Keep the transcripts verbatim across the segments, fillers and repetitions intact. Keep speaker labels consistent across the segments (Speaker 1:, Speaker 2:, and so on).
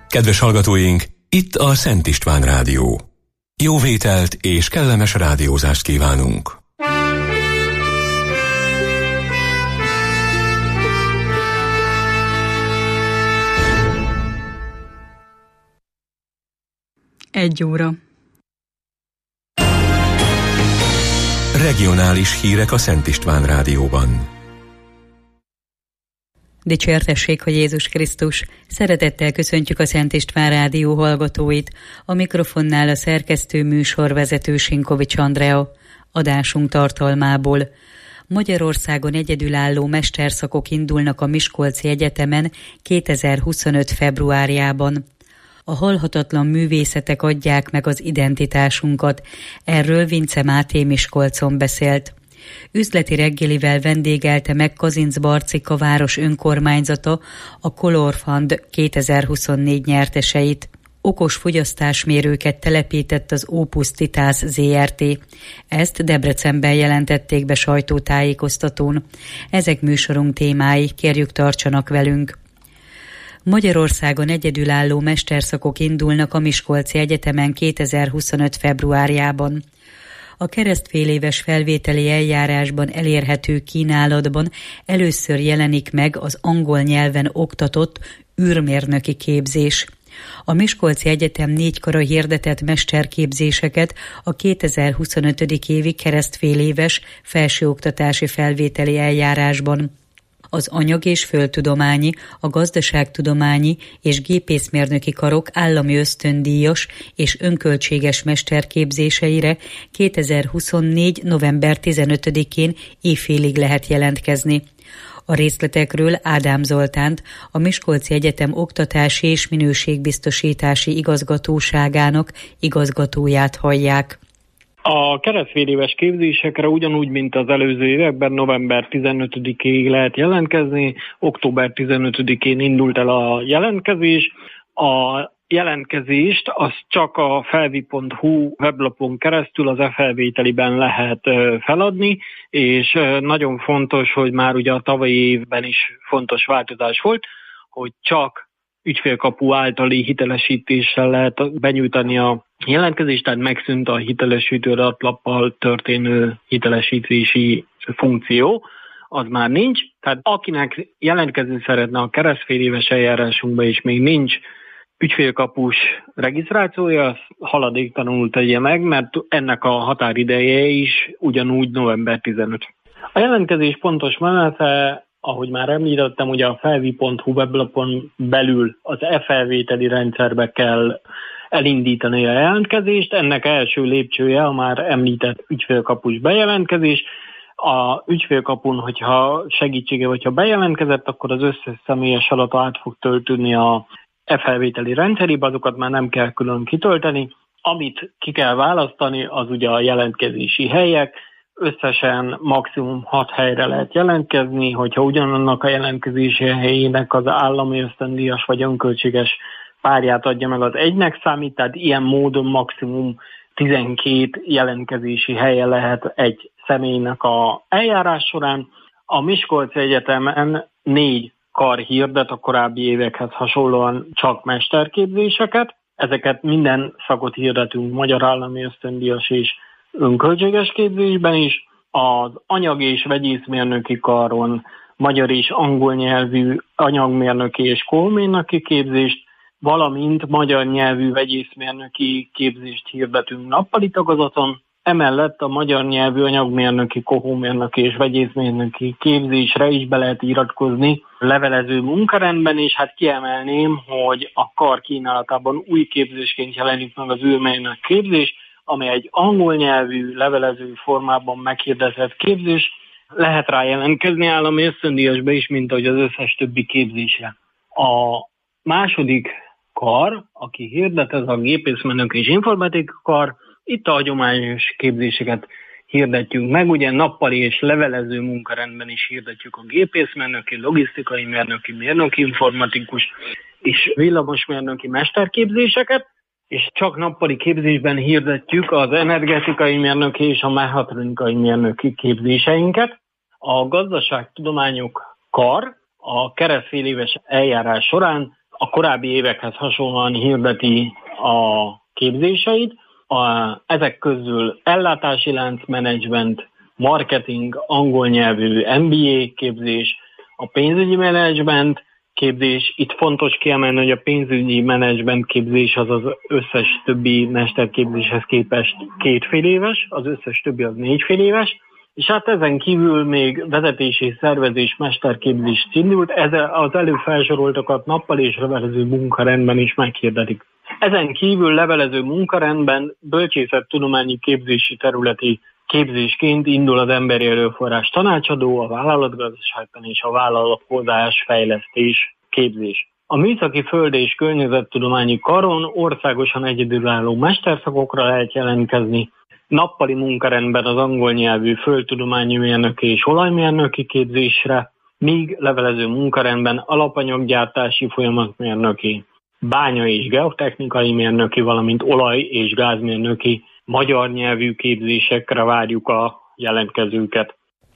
Speaker 1: Kedves hallgatóink, itt a Szent István Rádió. Jó vételt és kellemes rádiózást kívánunk!
Speaker 2: Egy óra.
Speaker 1: Regionális hírek a Szent István Rádióban.
Speaker 2: Dicsértessék, hogy Jézus Krisztus! Szeretettel köszöntjük a Szent István Rádió hallgatóit. A mikrofonnál a szerkesztő műsorvezető Sinkovics Andrea. Adásunk tartalmából. Magyarországon egyedülálló mesterszakok indulnak a Miskolci Egyetemen kétezer-huszonöt februárjában. A halhatatlan művészetek adják meg az identitásunkat. Erről Vince Máté Miskolcon beszélt. Üzleti reggelivel vendégelte meg Kazinc Barcika város önkormányzata a Color Fund kétezer-huszonnégy nyerteseit. Okos fogyasztásmérőket telepített az Opus Titas zé er té. Ezt Debrecenben jelentették be sajtótájékoztatón. Ezek műsorunk témái, kérjük tartsanak velünk. Magyarországon egyedülálló mesterszakok indulnak a Miskolci Egyetemen kétezer-huszonöt februárjában. A keresztféléves felvételi eljárásban elérhető kínálatban először jelenik meg az angol nyelven oktatott űrmérnöki képzés. A Miskolci Egyetem négy kara hirdetett mesterképzéseket a kétezer-huszonöt évi keresztféléves felsőoktatási felvételi eljárásban. Az anyag- és földtudományi, a gazdaságtudományi és gépészmérnöki karok állami ösztöndíjas és önköltséges mesterképzéseire kétezer-huszonnégy november tizenötödikén éjfélig lehet jelentkezni. A részletekről Ádám Zoltánt, a Miskolci Egyetem Oktatási és Minőségbiztosítási Igazgatóságának igazgatóját hallják.
Speaker 3: A keresztféléves képzésekre ugyanúgy, mint az előző években november tizenötödikéig lehet jelentkezni, október tizenötödikén indult el a jelentkezés. A jelentkezést az csak a felvi pont hu weblapon keresztül az e-felvételiben lehet feladni, és nagyon fontos, hogy már ugye a tavalyi évben is fontos változás volt, hogy csak ügyfélkapu általi hitelesítéssel lehet benyújtani a jelentkezést, tehát megszűnt a hitelesítő adatlappal történő hitelesítési funkció, az már nincs. Tehát akinek jelentkezni szeretne a keresztféléves eljárásunkban és még nincs ügyfélkapus regisztrációja, az haladéktalanul tegye meg, mert ennek a határideje is ugyanúgy november tizenötödike. A jelentkezés pontos menete, ahogy már említettem, ugye a felvi pont hu weblapon belül az e-felvételi rendszerbe kell elindítani a jelentkezést. Ennek első lépcsője a már említett ügyfélkapus bejelentkezés. A ügyfélkapun, hogyha segítsége, vagy ha bejelentkezett, akkor az összes személyes adata át fog töltődni a e-felvételi rendszerébe, azokat már nem kell külön kitölteni. Amit ki kell választani, az ugye a jelentkezési helyek. Összesen maximum hat helyre lehet jelentkezni, hogyha ugyanannak a jelentkezési helyének az állami ösztöndíjas vagy önköltséges párját adja meg, az egynek számít, tehát ilyen módon maximum tizenkét jelentkezési helye lehet egy személynek a eljárás során. A Miskolci Egyetemen négy kar hirdet a korábbi évekhez hasonlóan csak mesterképzéseket. Ezeket minden szakot hirdetünk magyar állami ösztöndíjas és önköltséges képzésben is. Az anyag- és vegyészmérnöki karon magyar és angol nyelvű anyagmérnöki és kőmérnöki képzést, valamint magyar nyelvű vegyészmérnöki képzést hirdetünk nappali tagozaton. Emellett a magyar nyelvű anyagmérnöki, kohómérnöki és vegyészmérnöki képzésre is be lehet iratkozni levelező munkarendben, és hát kiemelném, hogy a kar kínálatában új képzésként jelenik meg az űrmérnök képzés, ami egy angol nyelvű, levelező formában meghirdetett képzés. Lehet rá jelentkezni állami ösztöndíjasba is, mint ahogy az összes többi képzése. A második kar, aki hirdet, ez a gépészmérnök és informatika kar. Itt a hagyományos képzéseket hirdetjük meg, ugye nappali és levelező munkarendben is hirdetjük a gépészmérnöki, logisztikai mérnöki, mérnöki informatikus és villamosmérnöki mesterképzéseket, és csak nappali képzésben hirdetjük az energetikai mérnöki és a mechatronikai mérnöki képzéseinket. A gazdaságtudományok kar a keresztféléves eljárás során a korábbi évekhez hasonlóan hirdeti a képzéseit. A, ezek közül ellátási láncmenedzsment, marketing, angol nyelvű em bé á képzés, a pénzügyi menedzsment képzés. Itt fontos kiemelni, hogy a pénzügyi menedzsment képzés az az összes többi mesterképzéshez képest kétfél éves, az összes többi az négyfél éves, és hát ezen kívül még vezetés és szervezés mesterképzés indult, ez az előbb felsoroltakat nappali és levelező munkarendben is meghirdetik. Ezen kívül levelező munkarendben bölcsészettudományi képzési területi képzésként indul az emberi erőforrás tanácsadó, a vállalatgazdaságtan és a vállalkozás fejlesztés képzés. A műszaki föld- és környezettudományi karon országosan egyedülálló mesterszakokra lehet jelentkezni, nappali munkarendben az angol nyelvű földtudományi mérnöki és olajmérnöki képzésre, míg levelező munkarendben alapanyaggyártási folyamatmérnöki, bánya- és geotechnikai mérnöki, valamint olaj- és gázmérnöki magyar nyelvű képzésekre várjuk a jelentkezőket.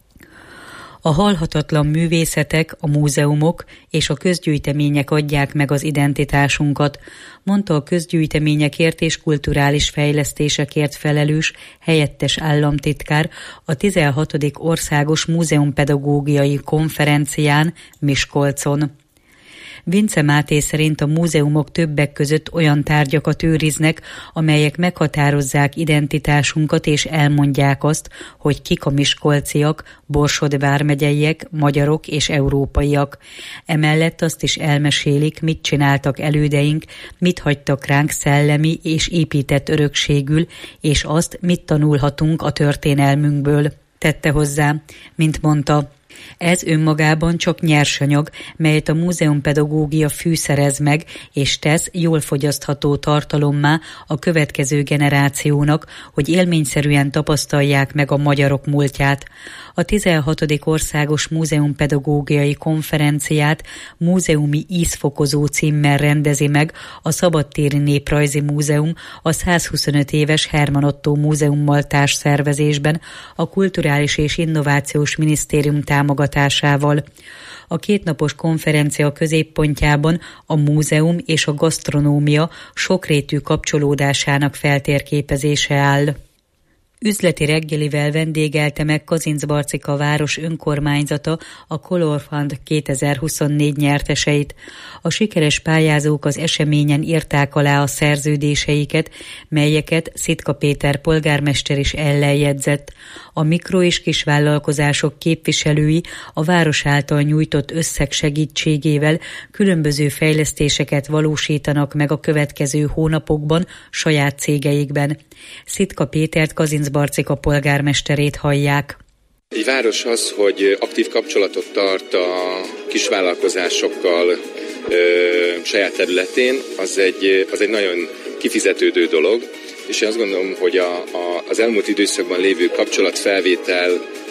Speaker 2: A halhatatlan művészetek, a múzeumok és a közgyűjtemények adják meg az identitásunkat, mondta a közgyűjteményekért és kulturális fejlesztésekért felelős helyettes államtitkár a tizenhatodik Országos Múzeumpedagógiai Konferencián Miskolcon. Vince Máté szerint a múzeumok többek között olyan tárgyakat őriznek, amelyek meghatározzák identitásunkat és elmondják azt, hogy kik a miskolciak, Borsod vármegyeiek, magyarok és európaiak. Emellett azt is elmesélik, mit csináltak elődeink, mit hagytak ránk szellemi és épített örökségül, és azt, mit tanulhatunk a történelmünkből. Tette hozzá, mint mondta. Ez önmagában csak nyersanyag, melyet a múzeumpedagógia fűszerez meg, és tesz jól fogyasztható tartalommá a következő generációnak, hogy élményszerűen tapasztalják meg a magyarok múltját. A tizenhatodik Országos Múzeumpedagógiai Konferenciát Múzeumi ízfokozó címmel rendezi meg a Szabadtéri Néprajzi Múzeum a százhuszonöt éves Herman Ottó Múzeummal társszervezésben a Kulturális és Innovációs Minisztérium támogatásával. A kétnapos konferencia középpontjában a múzeum és a gasztronómia sokrétű kapcsolódásának feltérképezése áll. Üzleti reggelivel vendégelte meg Kazincbarcika város önkormányzata a Color Fund kétezer-huszonnégy nyerteseit. A sikeres pályázók az eseményen írták alá a szerződéseiket, melyeket Szitka Péter polgármester is ellenjegyzett. A mikro- és kisvállalkozások képviselői a város által nyújtott összeg segítségével különböző fejlesztéseket valósítanak meg a következő hónapokban saját cégeikben. Szitka Pétert, Kazincbarcika polgármesterét hallják.
Speaker 4: Egy város az, hogy aktív kapcsolatot tart a kisvállalkozásokkal ö, saját területén, az egy, az egy nagyon kifizetődő dolog, és én azt gondolom, hogy a, a, az elmúlt időszakban lévő kapcsolatfelvétel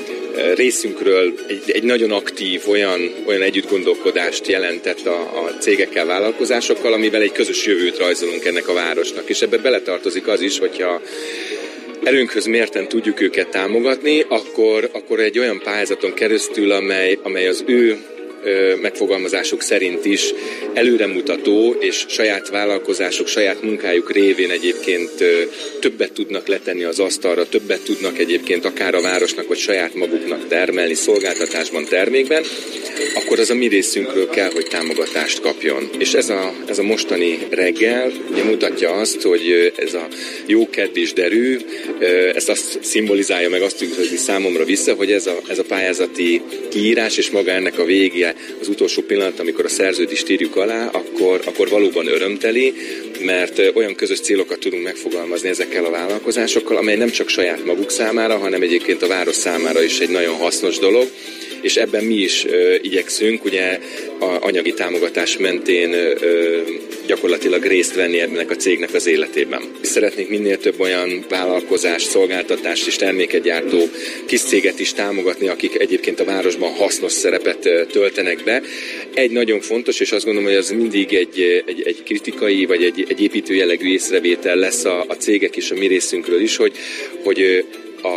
Speaker 4: részünkről egy, egy nagyon aktív, olyan, olyan együttgondolkodást jelentett a, a cégekkel, vállalkozásokkal, amivel egy közös jövőt rajzolunk ennek a városnak. És ebbe beletartozik az is, hogyha erőnkhöz mérten tudjuk őket támogatni, akkor, akkor egy olyan pályázaton keresztül, amely, amely az ő megfogalmazásuk szerint is előremutató, és saját vállalkozások, saját munkájuk révén egyébként többet tudnak letenni az asztalra, többet tudnak egyébként akár a városnak, vagy saját maguknak termelni szolgáltatásban, termékben, akkor az a mi részünkről kell, hogy támogatást kapjon. És ez a, ez a mostani reggel ugye mutatja azt, hogy ez a jókedv és derű, ez azt szimbolizálja, meg azt tükrözi számomra vissza, hogy ez a, ez a pályázati kiírás és maga ennek a vége, az utolsó pillanat, amikor a szerződést írjuk alá, akkor, akkor valóban örömteli, mert olyan közös célokat tudunk megfogalmazni ezekkel a vállalkozásokkal, amely nem csak saját maguk számára, hanem egyébként a város számára is egy nagyon hasznos dolog, és ebben mi is ö, igyekszünk, ugye a anyagi támogatás mentén ö, gyakorlatilag részt venni ennek a cégnek az életében. Szeretnénk minél több olyan vállalkozást, szolgáltatást és terméket gyártó kis céget is támogatni, akik egyébként a városban hasznos szerepet ö, töltenek be. Egy nagyon fontos, és azt gondolom, hogy az mindig egy, egy, egy kritikai, vagy egy, egy építő jellegű észrevétel lesz a, a cégek és a mi részünkről is, hogy, hogy a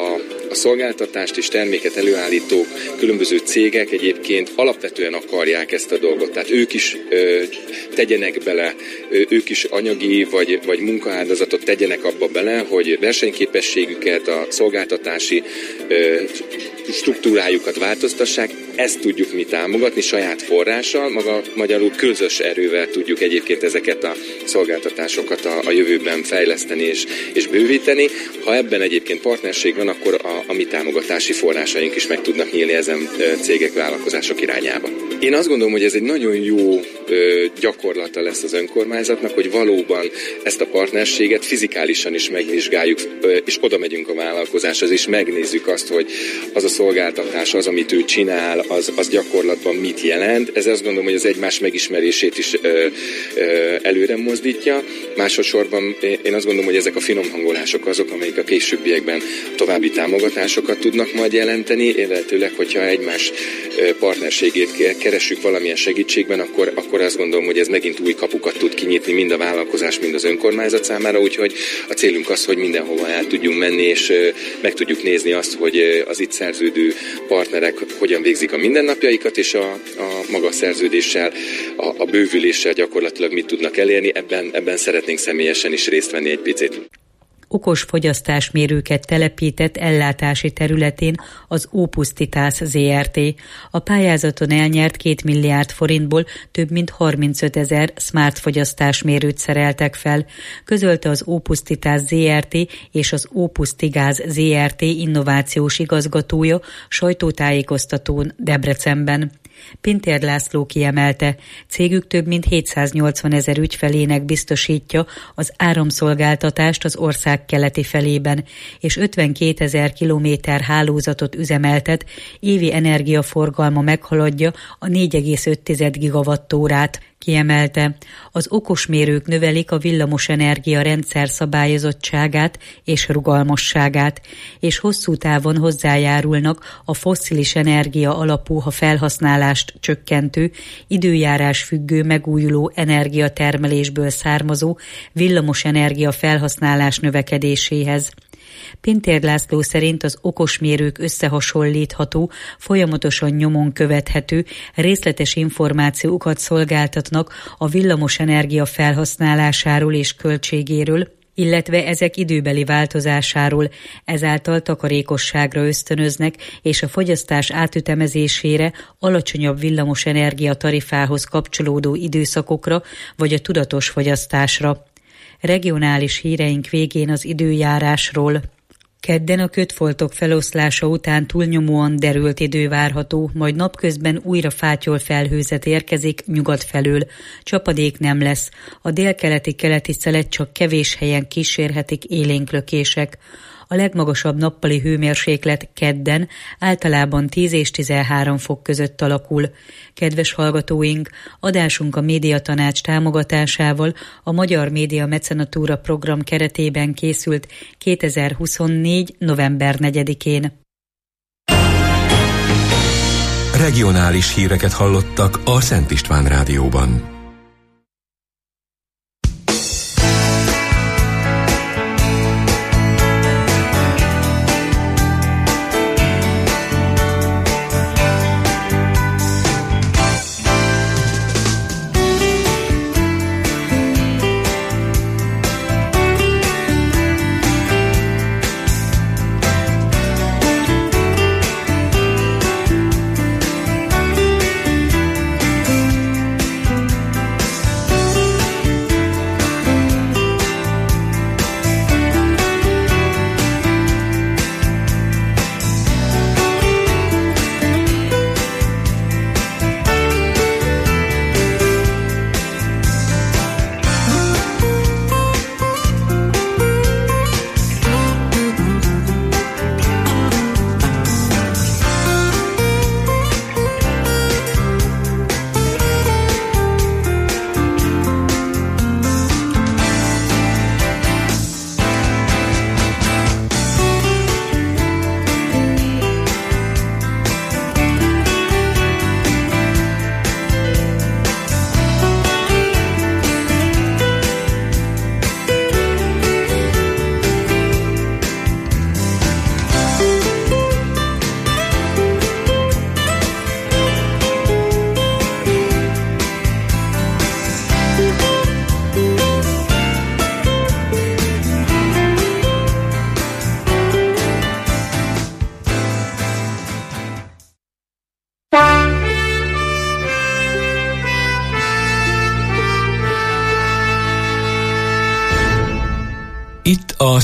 Speaker 4: a szolgáltatást és terméket előállítók, különböző cégek egyébként alapvetően akarják ezt a dolgot. Tehát ők is ö, tegyenek bele, ö, ők is anyagi vagy, vagy munkaáldozatot tegyenek abba bele, hogy versenyképességüket, a szolgáltatási ö, struktúrájukat változtassák. Ezt tudjuk mi támogatni saját forrással, maga magyarul közös erővel tudjuk egyébként ezeket a szolgáltatásokat a, a jövőben fejleszteni és, és bővíteni. Ha ebben egyébként partnerség van, akkor a, a mi támogatási forrásaink is meg tudnak nyílni ezen cégek, vállalkozások irányába. Én azt gondolom, hogy ez egy nagyon jó ö, gyakorlata lesz az önkormányzatnak, hogy valóban ezt a partnerséget fizikálisan is megvizsgáljuk, ö, és oda megyünk a vállalkozáshoz, és megnézzük azt, hogy az a szolgáltatás, az, amit ő csinál, az, az gyakorlatban mit jelent. Ez azt gondolom, hogy az egymás megismerését is ö, ö, előre mozdítja. Másodszorban én azt gondolom, hogy ezek a finomhangolások azok, amelyek a későbbiekben további támogatásokat tudnak majd jelenteni, illetőleg, hogyha egymás partnerségét keressük valamilyen segítségben, akkor, akkor azt gondolom, hogy ez megint új kapukat tud kinyitni mind a vállalkozás, mind az önkormányzat számára, úgyhogy a célunk az, hogy mindenhova el tudjunk menni, és meg tudjuk nézni azt, hogy az itt szerződő partnerek hogyan végzik a mindennapjaikat, és a, a maga szerződéssel, a, a bővüléssel gyakorlatilag mit tudnak elérni. Ebben, ebben szeretnénk személyesen is részt venni egy picit.
Speaker 2: Okos fogyasztásmérőket telepített ellátási területén az Opusztitász zé er té. A pályázaton elnyert két milliárd forintból több mint harmincötezer smart fogyasztásmérőt szereltek fel, közölte az Opusztitász zé er té és az Opusztigáz zé er té innovációs igazgatója sajtótájékoztatón Debrecenben. Pintér László kiemelte, cégük több mint hétszáznyolcvan ezer ügyfelének biztosítja az áramszolgáltatást az ország keleti felében, és ötvenkét ezer kilométer hálózatot üzemeltet, évi energiaforgalma meghaladja a négy egész öt gigawattórát. Kiemelte, az okosmérők növelik a villamosenergia rendszer szabályozottságát és rugalmasságát, és hosszú távon hozzájárulnak a fosszilis energia alapú felhasználást csökkentő, időjárás függő megújuló energiatermelésből származó villamosenergia felhasználás növekedéséhez. Pintér László szerint az okosmérők összehasonlítható, folyamatosan nyomon követhető, részletes információkat szolgáltatnak a villamosenergia felhasználásáról és költségéről, illetve ezek időbeli változásáról, ezáltal takarékosságra ösztönöznek, és a fogyasztás átütemezésére, alacsonyabb villamosenergia tarifához kapcsolódó időszakokra vagy a tudatos fogyasztásra. Regionális híreink végén az időjárásról. Kedden a kötfoltok feloszlása után túlnyomóan derült idő várható, majd napközben újra fátyol felhőzet érkezik nyugat felől. Csapadék nem lesz. A délkeleti keleti szelet csak kevés helyen kísérhetik élénklökések. A legmagasabb nappali hőmérséklet kedden általában tíz és tizenhárom fok között alakul. Kedves hallgatóink, adásunk a Médiatanács támogatásával a Magyar Média Mecenatúra program keretében készült kétezer-huszonnégy. november negyedikén.
Speaker 1: Regionális híreket hallottak a Szent István Rádióban.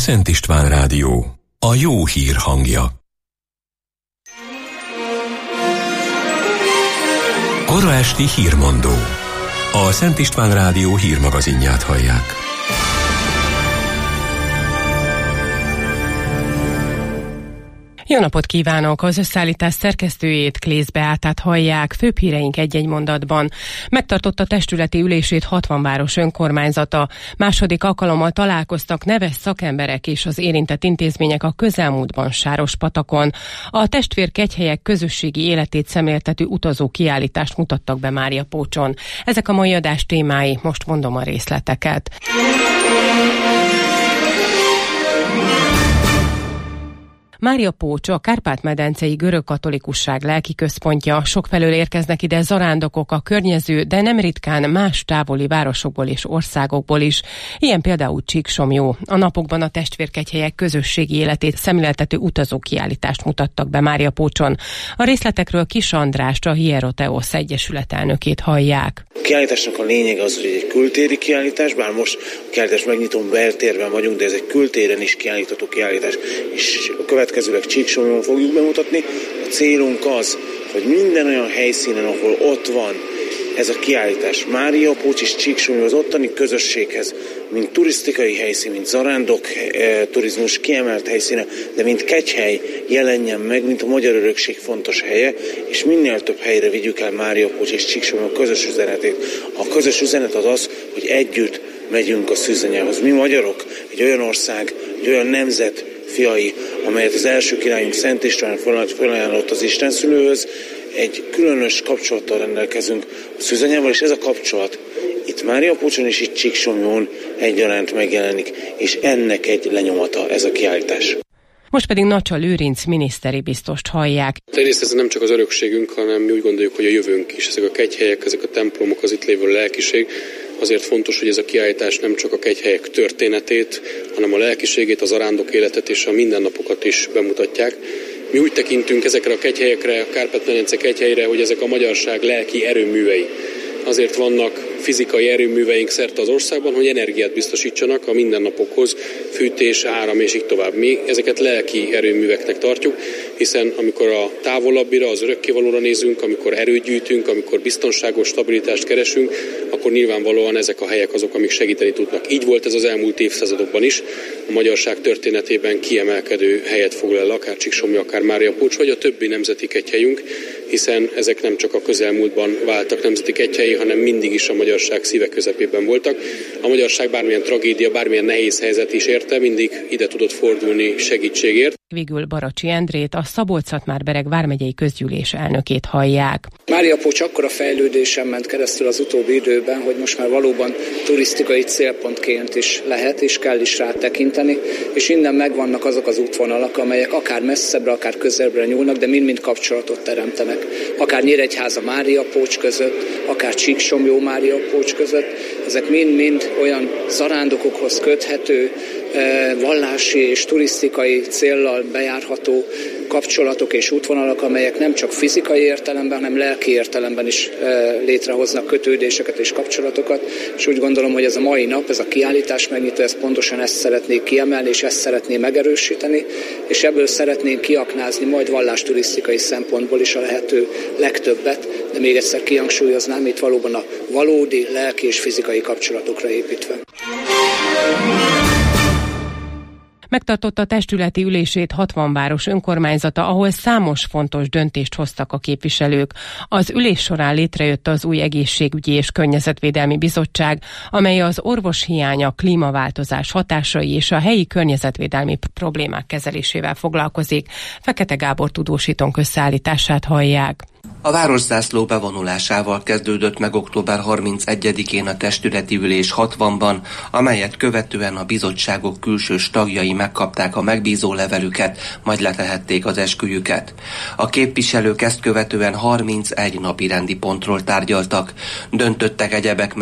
Speaker 1: Szent István Rádió, a jó hír hangja. Kora esti hírmondó. A Szent István Rádió hírmagazinját hallják.
Speaker 5: Jó napot kívánok! Az összeállítás szerkesztőjét, Klész Beátát hallják. Főbb híreink egy-egy mondatban. Megtartotta testületi ülését hatvan város önkormányzata. Második alkalommal találkoztak neves szakemberek és az érintett intézmények a közelmúltban Sárospatakon. A testvérkegyhelyek közösségi életét szemléltető utazó kiállítást mutattak be Máriapócson. Ezek a mai adás témái, most mondom a részleteket. Máriapócs a Kárpát-medencei görögkatolikusság lelki központja. Sokfelől érkeznek ide zarándokok a környező, de nem ritkán más távoli városokból és országokból is. Ilyen például Csíksomlyó. A napokban a testvérkegyhelyek közösségi életét szemléltető utazókiállítást mutattak be Máriapócson. A részletekről Kis Andrást, a Hieroteosz Egyesület elnökét hallják.
Speaker 6: A kiállításnak a lényege az, hogy egy kültéri kiállítás, bár most a kiállítás megnyitom, beltérben vagyunk, de ez egy kültéren is kiállítható kiállítás, és a következőleg Csíksomlyon fogjuk bemutatni. A célunk az, hogy minden olyan helyszínen, ahol ott van ez a kiállítás, Máriapócs és Csíksomlyó az ottani közösséghez, mint turisztikai helyszín, mint zarándok e, turizmus kiemelt helyszíne, de mint kegyhely jelenjen meg, mint a magyar örökség fontos helye, és minél több helyre vigyük el Máriapócs és Csíksomlyó közös üzenetét. A közös üzenet az az, hogy együtt megyünk a szűzanyához. Mi magyarok, egy olyan ország, egy olyan nemzet fiai, amelyet az első királyunk Szent István felajánlott az Istenszülőhöz, egy különös kapcsolattal rendelkezünk a szűzanyával, és ez a kapcsolat itt Máriapócson és itt Csíksomlyón egyaránt megjelenik, és ennek egy lenyomata ez a kiállítás.
Speaker 5: Most pedig Nacsa Lőrinc miniszteri biztost hallják.
Speaker 7: Egyrészt ez nem csak az örökségünk, hanem mi úgy gondoljuk, hogy a jövőnk is. Ezek a kegyhelyek, ezek a templomok, az itt lévő lelkiség. Azért fontos, hogy ez a kiállítás nem csak a kegyhelyek történetét, hanem a lelkiségét, az arándok életet és a mindennapokat is bemutatják. Mi úgy tekintünk ezekre a kegyhelyekre, a Kárpát-medence kegyhelyre, hogy ezek a magyarság lelki erőművei. Azért vannak fizikai erőműveink szerte az országban, hogy energiát biztosítsanak a mindennapokhoz, fűtés, áram és így tovább. Mi ezeket lelki erőműveknek tartjuk, hiszen amikor a távolabbira, az örökkévalóra nézünk, amikor erőt gyűjtünk, amikor biztonságos stabilitást keresünk, akkor nyilvánvalóan ezek a helyek azok, amik segíteni tudnak. Így volt ez az elmúlt évszázadokban is. A magyarság történetében kiemelkedő helyet foglal el akár Csíksomlyó, akár Máriapócs, vagy a többi nemzeti kegyhelyünk, hiszen ezek nem csak a közelmúltban váltak nemzeti kegyhelyi, hanem mindig is a magyarság szíve közepében voltak. A magyarság bármilyen tragédia, bármilyen nehéz helyzet is érte, mindig ide tudott fordulni segítségért.
Speaker 5: Végül Baracsi Endrét, a Szabolcs-Szatmár-Bereg vármegyei közgyűlés elnökét hallják.
Speaker 8: Máriapócs akkora fejlődésen ment keresztül az utóbbi időben, hogy most már valóban turisztikai célpontként is lehet és kell is rá tekinteni, és innen megvannak azok az útvonalak, amelyek akár messzebbre, akár közelebbre nyúlnak, de mind-mind kapcsolatot teremtenek. Akár Nyíregyháza Máriapócs között, akár Csíksomlyó Máriapócs között, ezek mind-mind olyan zarándokokhoz köthető, vallási és turisztikai céllal bejárható kapcsolatok és útvonalak, amelyek nem csak fizikai értelemben, hanem lelki értelemben is létrehoznak kötődéseket és kapcsolatokat, és úgy gondolom, hogy ez a mai nap, ez a kiállítás megnyitó, ez pontosan ezt szeretnék kiemelni, és ezt szeretné megerősíteni, és ebből szeretnénk kiaknázni majd vallásturisztikai szempontból is a lehető legtöbbet, de még egyszer kihangsúlyoznám, itt valóban a valódi lelki és fizikai kapcsolatokra építve.
Speaker 5: Megtartotta a testületi ülését hatvan város önkormányzata, ahol számos fontos döntést hoztak a képviselők. Az ülés során létrejött az új egészségügyi és környezetvédelmi bizottság, amely az orvoshiány, a klímaváltozás hatásai és a helyi környezetvédelmi problémák kezelésével foglalkozik. Fekete Gábor tudósítónk összeállítását hallják.
Speaker 9: A városzászló bevonulásával kezdődött meg október harmincegyedikén a testületi ülés hatvanban, amelyet követően a bizottságok külsős tagjai megkapták a megbízó levelüket, majd letehették az esküjüket. A képviselők ezt követően harmincegy napi rendi pontról tárgyaltak. Döntöttek egyebek mellett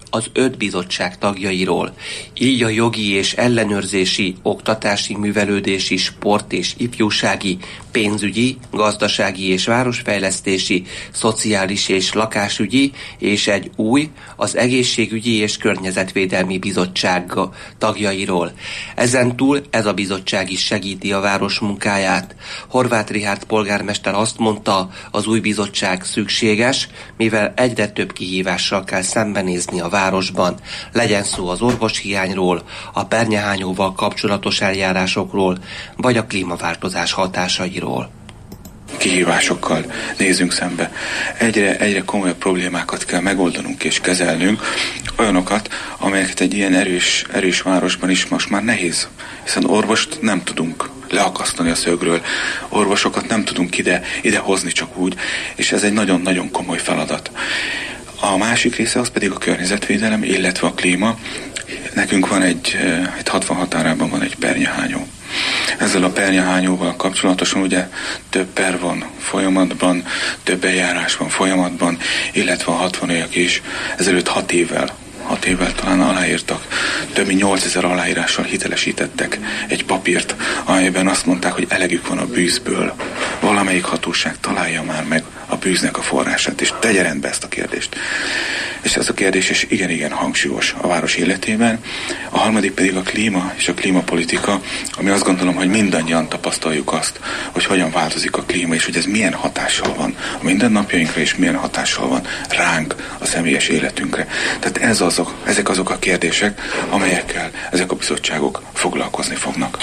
Speaker 9: az öt bizottság tagjairól. Így a jogi és ellenőrzési, oktatási, művelődési, sport és ifjúsági, pénzügyi, gazdasági és városfejlesztési, szociális és lakásügyi, és egy új, az egészségügyi és környezetvédelmi bizottság tagjairól. Ezen túl ez a bizottság is segíti a város munkáját. Horváth Richárd polgármester azt mondta, az új bizottság szükséges, mivel egyre több kihívással kell szembenézni a városban. Legyen szó az orvoshiányról, a pernyehányóval kapcsolatos eljárásokról, vagy a klímaváltozás hatásairól.
Speaker 10: Kihívásokkal nézünk szembe. Egyre, egyre komolyabb problémákat kell megoldanunk és kezelnünk, olyanokat, amelyeket egy ilyen erős, erős városban is most már nehéz, hiszen orvost nem tudunk leakasztani a szögről, orvosokat nem tudunk ide, ide hozni csak úgy, és ez egy nagyon-nagyon komoly feladat. A másik része az pedig a környezetvédelem, illetve a klíma. Nekünk van egy, egy hatvan határában van egy pernyehányó. Ezzel a pernyehányóval kapcsolatosan ugye több per van folyamatban, több eljárás van folyamatban, illetve a hatvaniak is ezelőtt hat évvel hat évvel talán aláírtak, több mint nyolcezer aláírással hitelesítettek egy papírt, amelyben azt mondták, hogy elegük van a bűzből. Valamelyik hatóság találja már meg a bűznek a forrását, és tegye rendbe ezt a kérdést. És ez a kérdés is igen-igen hangsúlyos a város életében. A harmadik pedig a klíma és a klímapolitika, ami azt gondolom, hogy mindannyian tapasztaljuk azt, hogy hogyan változik a klíma, és hogy ez milyen hatással van a mindennapjainkra, és milyen hatással van ránk, a személyes életünkre. Tehát ez azok, ezek azok a kérdések, amelyekkel ezek a bizottságok foglalkozni fognak.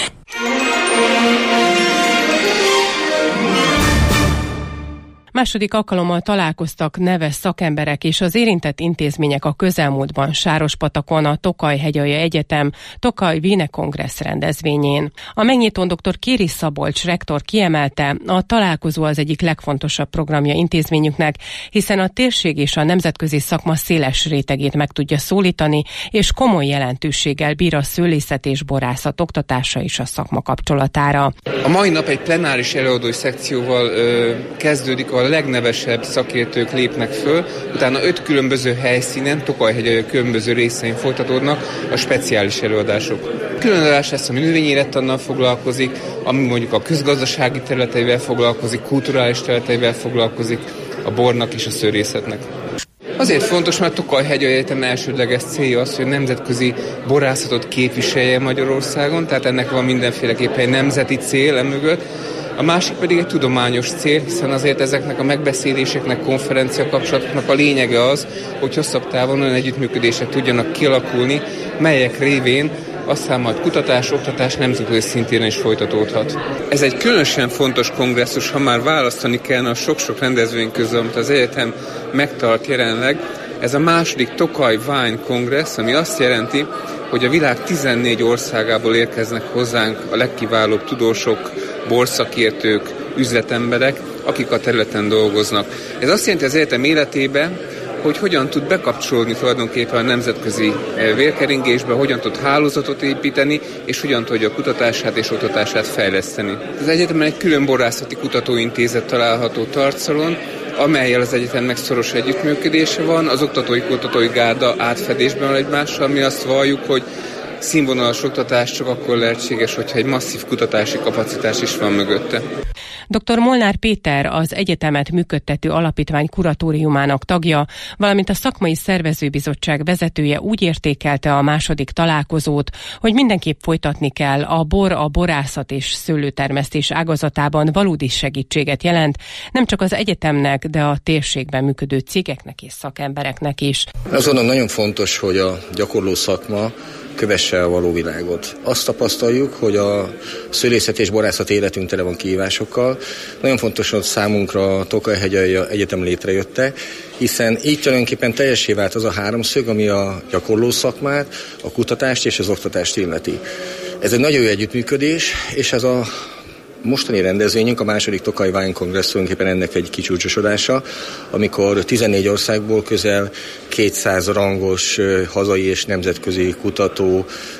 Speaker 5: Második alkalommal találkoztak neves szakemberek és az érintett intézmények a közelmúltban Sárospatakon a Tokaj-Hegyalja Egyetem Tokaj Víne Kongressz rendezvényén. A megnyitón dr. Kéri Szabolcs rektor kiemelte, a találkozó az egyik legfontosabb programja intézményüknek, hiszen a térség és a nemzetközi szakma széles rétegét meg tudja szólítani, és komoly jelentőséggel bír a szőlészet és borászat oktatása és a szakma kapcsolatára.
Speaker 11: A mai nap egy plenáris előadói szekcióval ö, kezdődik, a legnevesebb szakértők lépnek föl, utána öt különböző helyszínen, Tokaj-Hegyalja különböző részein folytatódnak a speciális előadások. Különadás lesz, ami növényélettannal foglalkozik, ami mondjuk a közgazdasági területeivel foglalkozik, kulturális területeivel foglalkozik, a bornak és a szőrészetnek. Azért fontos, mert a Tokaj-Hegyalja Egyetem elsődleges célja az, hogy nemzetközi borászatot képviselje Magyarországon, tehát ennek van mindenféleképpen egy nemzeti cél emögött. A másik pedig egy tudományos cél, hiszen azért ezeknek a megbeszéléseknek, konferencia kapcsolatoknak a lényege az, hogy hosszabb távon olyan együttműködések tudjanak kialakulni, melyek révén aztán majd kutatás, oktatás nemzetközi szintén is folytatódhat. Ez egy különösen fontos kongresszus, ha már választani kellene a sok-sok rendezvény közül, amit az egyetem megtart jelenleg. Ez a második Tokaj Wine Kongress, ami azt jelenti, hogy a világ tizennégy országából érkeznek hozzánk a legkiválóbb tudósok, borszakértők, üzletemberek, akik a területen dolgoznak. Ez azt jelenti az egyetem életében, hogy hogyan tud bekapcsolódni tulajdonképpen a nemzetközi vérkeringésbe, hogyan tud hálózatot építeni, és hogyan tudja a kutatását és oktatását fejleszteni. Az egyetemen egy külön borászati kutatóintézet található Tarcalon, amellyel az egyetemnek szoros együttműködése van, az oktatói-kutatói gárda átfedésben van egymással, mi azt valljuk, hogy színvonalas oktatás csak akkor lehetséges, hogyha egy masszív kutatási kapacitás is van mögötte.
Speaker 5: doktor Molnár Péter, az egyetemet működtető alapítvány kuratóriumának tagja, valamint a szakmai szervezőbizottság vezetője úgy értékelte a második találkozót, hogy mindenképp folytatni kell, a bor, a borászat és szőlőtermesztés ágazatában valódi segítséget jelent, nem csak az egyetemnek, de a térségben működő cégeknek és szakembereknek is.
Speaker 12: Azonban nagyon fontos, hogy a gyakorló szakma kövesse a való világot. Azt tapasztaljuk, hogy a szőlészet és borászat életünk tele van kihívásokkal. Nagyon fontos, hogy számunkra a Tokaj-Hegyalja Egyetem létrejötte, hiszen így tulajdonképpen teljessé vált az a háromszög, ami a gyakorló szakmát, a kutatást és az oktatást illeti. Ez egy nagyon jó együttműködés, és ez a mostani rendezvényünk, a második Tokaj Wine Congress tulajdonképpen ennek egy kicsúcsosodása, amikor tizennégy országból közel kétszáz rangos hazai és nemzetközi kutató,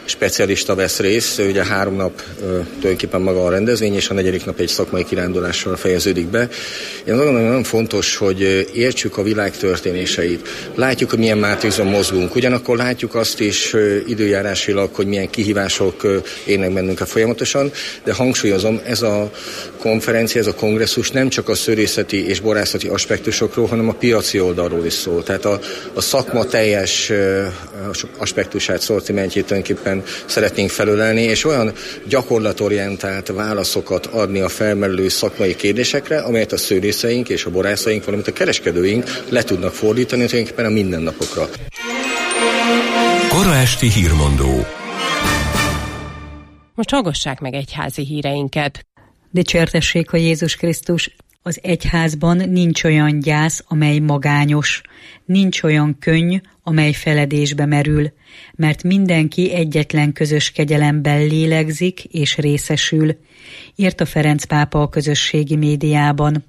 Speaker 12: specialista vesz részt, ugye három nap tulajdonképpen maga a rendezvény, és a negyedik nap egy szakmai kirándulással fejeződik be. Én nagyon, nagyon fontos, hogy értsük a világ történéseit. Látjuk, hogy milyen mátrixon mozgunk, ugyanakkor látjuk azt is időjárásilag, hogy milyen kihívások érnek bennünket folyamatosan, de hangsúlyozom, ez a konferencia, ez a kongresszus nem csak a szőlészeti és borászati aspektusokról, hanem a piaci oldalról is szól. Tehát a, a szakma teljes aspektusát, szortimentjét tulajdonképpen szeretnénk felölelni, és olyan gyakorlatorientált válaszokat adni a felmerülő szakmai kérdésekre, amelyet a szőlészeink és a borászaink, valamint a kereskedőink le tudnak fordítani tulajdonképpen a mindennapokra.
Speaker 1: Kora esti hírmondó.
Speaker 5: Most hallgassák meg egyházi híreinket.
Speaker 2: Dicsértessék a Jézus Krisztus! Az egyházban nincs olyan gyász, amely magányos, nincs olyan könny, amely feledésbe merül, mert mindenki egyetlen közös kegyelemben lélegzik és részesül, írta Ferenc pápa a közösségi médiában.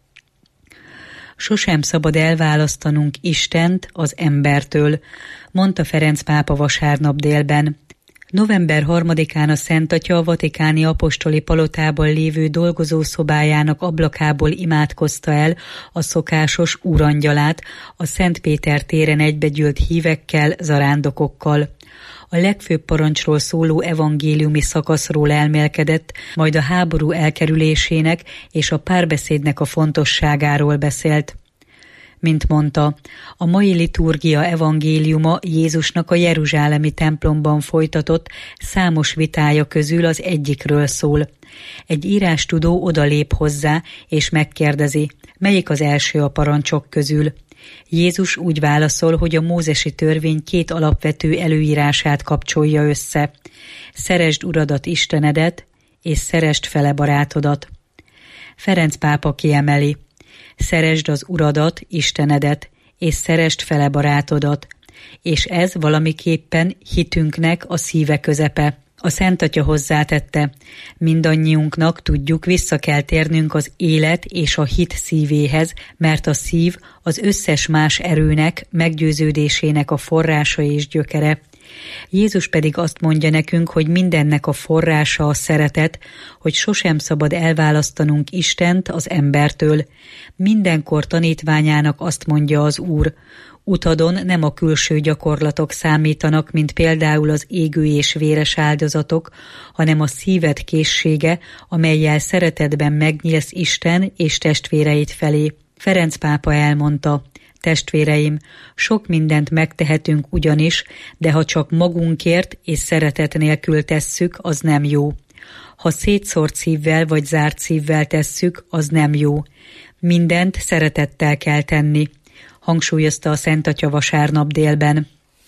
Speaker 2: Sosem szabad elválasztanunk Istent az embertől, mondta Ferenc pápa vasárnap délben. November harmadikán a Szent Atya a vatikáni apostoli palotában lévő dolgozószobájának ablakából imádkozta el a szokásos úrangyalát a Szent Péter téren egybegyűlt hívekkel, zarándokokkal. A legfőbb parancsról szóló evangéliumi szakaszról elmélkedett, majd a háború elkerülésének és a párbeszédnek a fontosságáról beszélt. Mint mondta, a mai liturgia evangéliuma Jézusnak a jeruzsálemi templomban folytatott számos vitája közül az egyikről szól. Egy írástudó odalép hozzá, és megkérdezi, melyik az első a parancsok közül. Jézus úgy válaszol, hogy a mózesi törvény két alapvető előírását kapcsolja össze. Szeresd Uradat, Istenedet, és szeresd fele barátodat. Ferenc pápa kiemeli, szeresd az Uradat, Istenedet, és szeresd fele barátodat, és ez valamiképpen hitünknek a szíve közepe. A Szent Atya hozzátette, mindannyiunknak tudjuk, vissza kell térnünk az élet és a hit szívéhez, mert a szív az összes más erőnek, meggyőződésének a forrása és gyökere. Jézus pedig azt mondja nekünk, hogy mindennek a forrása a szeretet, hogy sosem szabad elválasztanunk Istent az embertől. Mindenkor tanítványának azt mondja az Úr, utadon nem a külső gyakorlatok számítanak, mint például az égő és véres áldozatok, hanem a szíved készsége, amellyel szeretetben megnyílsz Isten és testvéreit felé. Ferenc pápa elmondta, testvéreim, sok mindent megtehetünk ugyanis, de ha csak magunkért és szeretet nélkül tesszük, az nem jó. Ha szétszórt szívvel vagy zárt szívvel tesszük, az nem jó. Mindent szeretettel kell tenni, hangsúlyozta a Szent Atya vasárnap délben.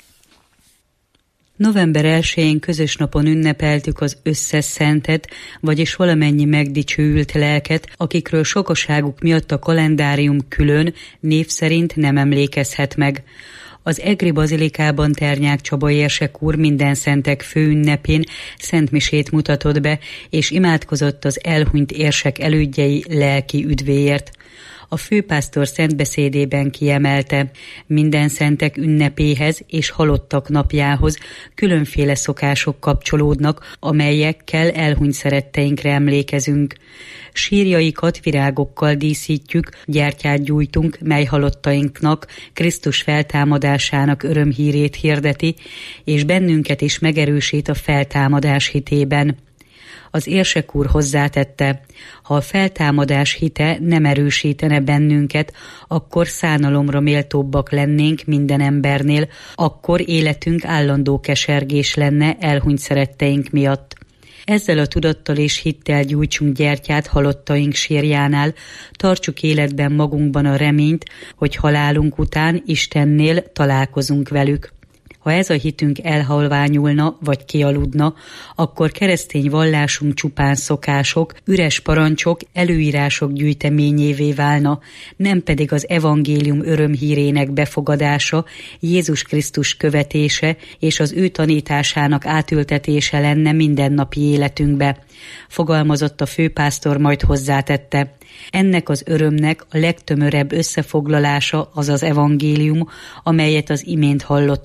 Speaker 2: November elsején közös napon ünnepeltük az összes szentet, vagyis valamennyi megdicsőült lelket, akikről sokaságuk miatt a kalendárium külön, név szerint nem emlékezhet meg. Az Egri Bazilikában Ternyák Csaba érsek úr minden szentek főünnepén szentmisét mutatott be, és imádkozott az elhunyt érsek elődjei lelki üdvéért. A főpásztor szentbeszédében kiemelte, minden szentek ünnepéhez és halottak napjához különféle szokások kapcsolódnak, amelyekkel elhunyt szeretteinkre emlékezünk. Sírjaikat virágokkal díszítjük, gyertyát gyújtunk, mely halottainknak Krisztus feltámadásának örömhírét hirdeti, és bennünket is megerősít a feltámadás hitében. Az érsek úr hozzátette, ha a feltámadás hite nem erősítene bennünket, akkor szánalomra méltóbbak lennénk minden embernél, akkor életünk állandó kesergés lenne elhunyt szeretteink miatt. Ezzel a tudattal és hittel gyújtsunk gyertyát halottaink sírjánál, tartsuk életben magunkban a reményt, hogy halálunk után Istennél találkozunk velük. Ha ez a hitünk elhalványulna vagy kialudna, akkor keresztény vallásunk csupán szokások, üres parancsok, előírások gyűjteményévé válna, nem pedig az evangélium örömhírének befogadása, Jézus Krisztus követése és az ő tanításának átültetése lenne mindennapi életünkbe. Fogalmazott a főpásztor, majd hozzátette. Ennek az örömnek a legtömörebb összefoglalása az az evangélium, amelyet az imént hallottunk.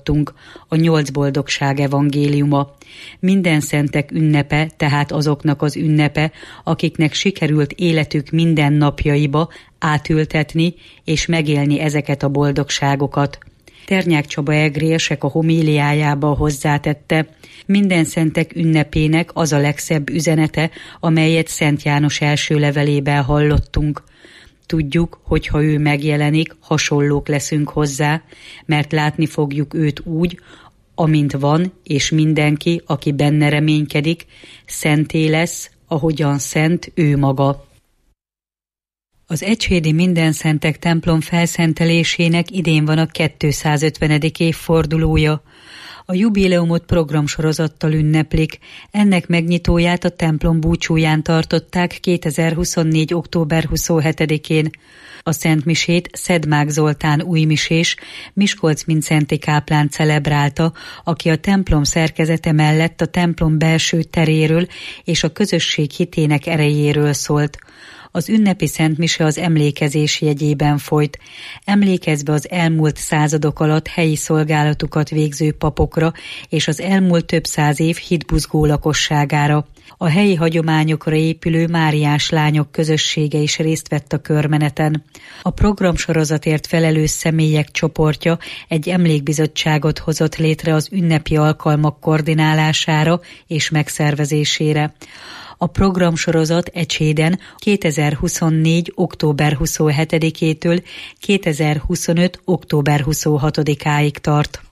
Speaker 2: a nyolc boldogság evangéliuma. Minden szentek ünnepe, tehát azoknak az ünnepe, akiknek sikerült életük minden napjaiba átültetni és megélni ezeket a boldogságokat. Ternyák Csaba egrérsek a homíliájába hozzátette: minden szentek ünnepének az a legszebb üzenete, amelyet Szent János első levelében hallottunk. Tudjuk, hogy ha ő megjelenik, hasonlók leszünk hozzá, mert látni fogjuk őt úgy, amint van, és mindenki, aki benne reménykedik, szenté lesz, ahogyan szent ő maga. Az Ecsvédi Mindenszentek templom felszentelésének idén van a kétszázötvenedik évfordulója. A jubileumot programsorozattal ünneplik. Ennek megnyitóját a templom búcsúján tartották kétezer-huszonnégy. október huszonhetedikén. A szentmisét Szedmák Zoltán újmisés, Miskolc-Mindszenty káplán celebrálta, aki a templom szerkezete mellett a templom belső teréről és a közösség hitének erejéről szólt. Az ünnepi szentmise az emlékezés jegyében folyt, emlékezve az elmúlt századok alatt helyi szolgálatukat végző papokra és az elmúlt több száz év hitbuzgó lakosságára. A helyi hagyományokra épülő Máriás lányok közössége is részt vett a körmeneten. A programsorozatért felelős személyek csoportja egy emlékbizottságot hozott létre az ünnepi alkalmak koordinálására és megszervezésére. A programsorozat Ecséden kétezer-huszonnégy. október huszonhetedikétől kétezer-huszonöt. október huszonhatodikáig tart.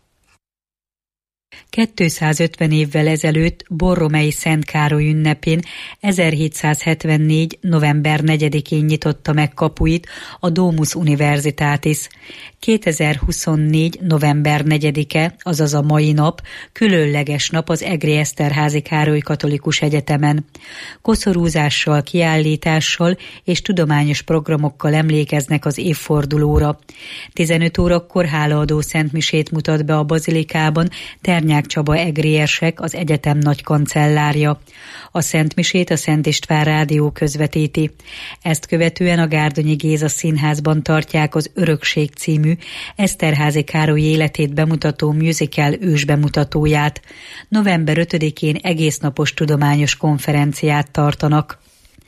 Speaker 2: kétszázötven évvel ezelőtt Borromei Szent Károly ünnepén ezerhétszázhetvennégy. november negyedikén nyitotta meg kapuit a Domus Universitatis. kétezer-huszonnégy. november negyedike, azaz a mai nap, különleges nap az Egri Eszterházy Károly Katolikus Egyetemen. Koszorúzással, kiállítással és tudományos programokkal emlékeznek az évfordulóra. tizenöt órakor hálaadó szentmisét mutat be a bazilikában Ternyák Csaba egrérsek, az egyetem nagy kancellárja. A szentmisét a Szent István Rádió közvetíti. Ezt követően a Gárdonyi Géza Színházban tartják az Örökség című Eszterházy Károly életét bemutató musical ősbemutatóját. november ötödikén egésznapos tudományos konferenciát tartanak.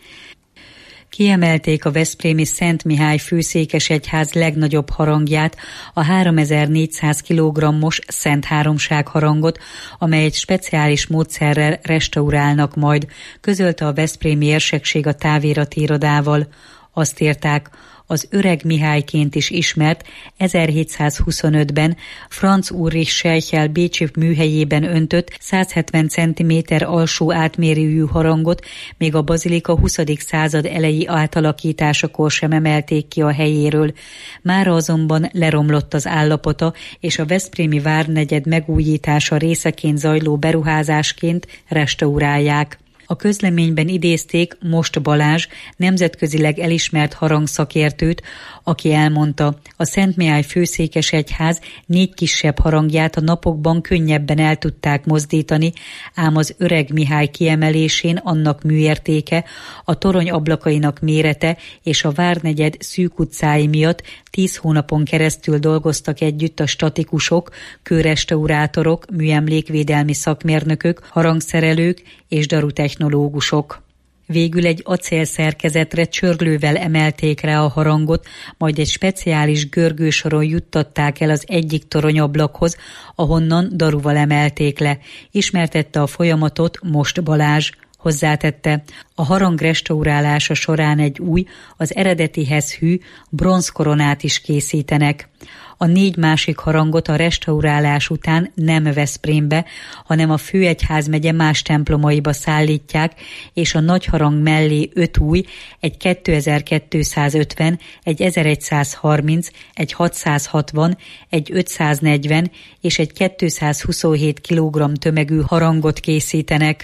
Speaker 2: Kiemelték a veszprémi Szent Mihály főszékesegyház legnagyobb harangját, a háromezer-négyszáz kilogrammos Szent Háromság harangot, amely egy speciális módszerrel restaurálnak majd, közölte a veszprémi érsekség a távirati irodával. Azt írták, az Öreg Mihályként is ismert ezerhétszázhuszonötben Franz Ulrich Scheichel bécsi műhelyében öntött száz hetven centiméter alsó átmérőjű harangot még a bazilika huszadik század eleji átalakításakor sem emelték ki a helyéről. Mára azonban leromlott az állapota, és a veszprémi várnegyed megújítása részeként zajló beruházásként restaurálják. A közleményben idézték Most Balázs, nemzetközileg elismert harangszakértőt, aki elmondta, a Szent Mihály főszékesegyház négy kisebb harangját a napokban könnyebben el tudták mozdítani, ám az Öreg Mihály kiemelésén annak műértéke, a torony ablakainak mérete és a várnegyed szűk utcái miatt tíz hónapon keresztül dolgoztak együtt a statikusok, kőrestaurátorok, műemlékvédelmi szakmérnökök, harangszerelők és darutechnológusok. Végül egy acélszerkezetre csörlővel emelték rá a harangot, majd egy speciális görgősoron juttatták el az egyik toronyablakhoz, ahonnan daruval emelték le. Ismertette a folyamatot Most Balázs. Hozzátette, a harang restaurálása során egy új, az eredetihez hű bronzkoronát is készítenek. A négy másik harangot a restaurálás után nem Veszprémbe, hanem a főegyházmegye más templomaiba szállítják, és a nagy harang mellé öt új, egy kétezer-kétszázötven, egy ezerszázharminc, egy hatszázhatvan, egy ötszáznegyven és egy kétszázhuszonhét kilogramm tömegű harangot készítenek.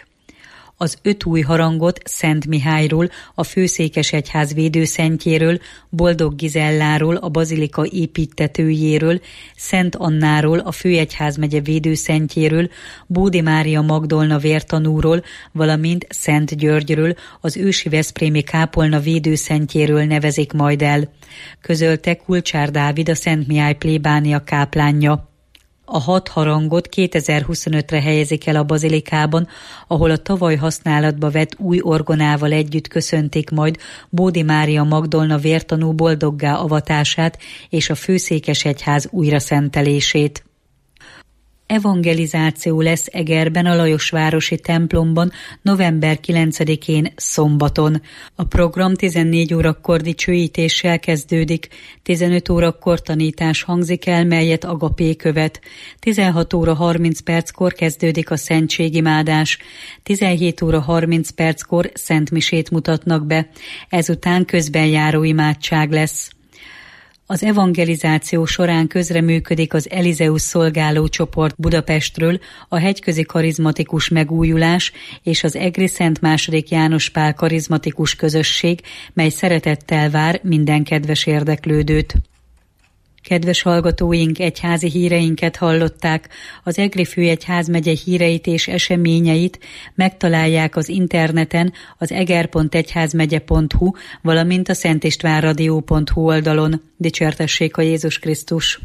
Speaker 2: Az öt új harangot Szent Mihályról, a főszékesegyház védőszentjéről, Boldog Gizelláról, a bazilika építtetőjéről, Szent Annáról, a főegyházmegye védőszentjéről, Bódi Mária Magdolna vértanúról, valamint Szent Györgyről, az ősi veszprémi kápolna védőszentjéről nevezik majd el. Közölte Kulcsár Dávid, a Szent Mihály plébánia káplánja. A hat harangot kétezer-huszonötre helyezik el a bazilikában, ahol a tavaly használatba vett új orgonával együtt köszöntik majd Bódi Mária Magdolna vértanú boldoggá avatását és a főszékesegyház újraszentelését. Evangelizáció lesz Egerben a Lajosvárosi templomban november kilencedikén szombaton. A program tizennégy órakor dicsőítéssel kezdődik, tizenöt órakor tanítás hangzik el, melyet Agapé követ. tizenhat óra harminc perckor kezdődik a szentségimádás, tizenhét óra harminc perckor szentmisét mutatnak be, ezután közbenjáró imádság lesz. Az evangelizáció során közreműködik az Elizeus szolgáló csoport Budapestről, a Hegyközi Karizmatikus Megújulás és az Egri Szent második János Pál karizmatikus közösség, mely szeretettel vár minden kedves érdeklődőt. Kedves hallgatóink, egyházi híreinket hallották. Az Egri főegyházmegye híreit és eseményeit megtalálják az interneten az eger pont egyházmegye pont hu, valamint a szentistvánradio pont hu oldalon. Dicsértessék a Jézus Krisztus!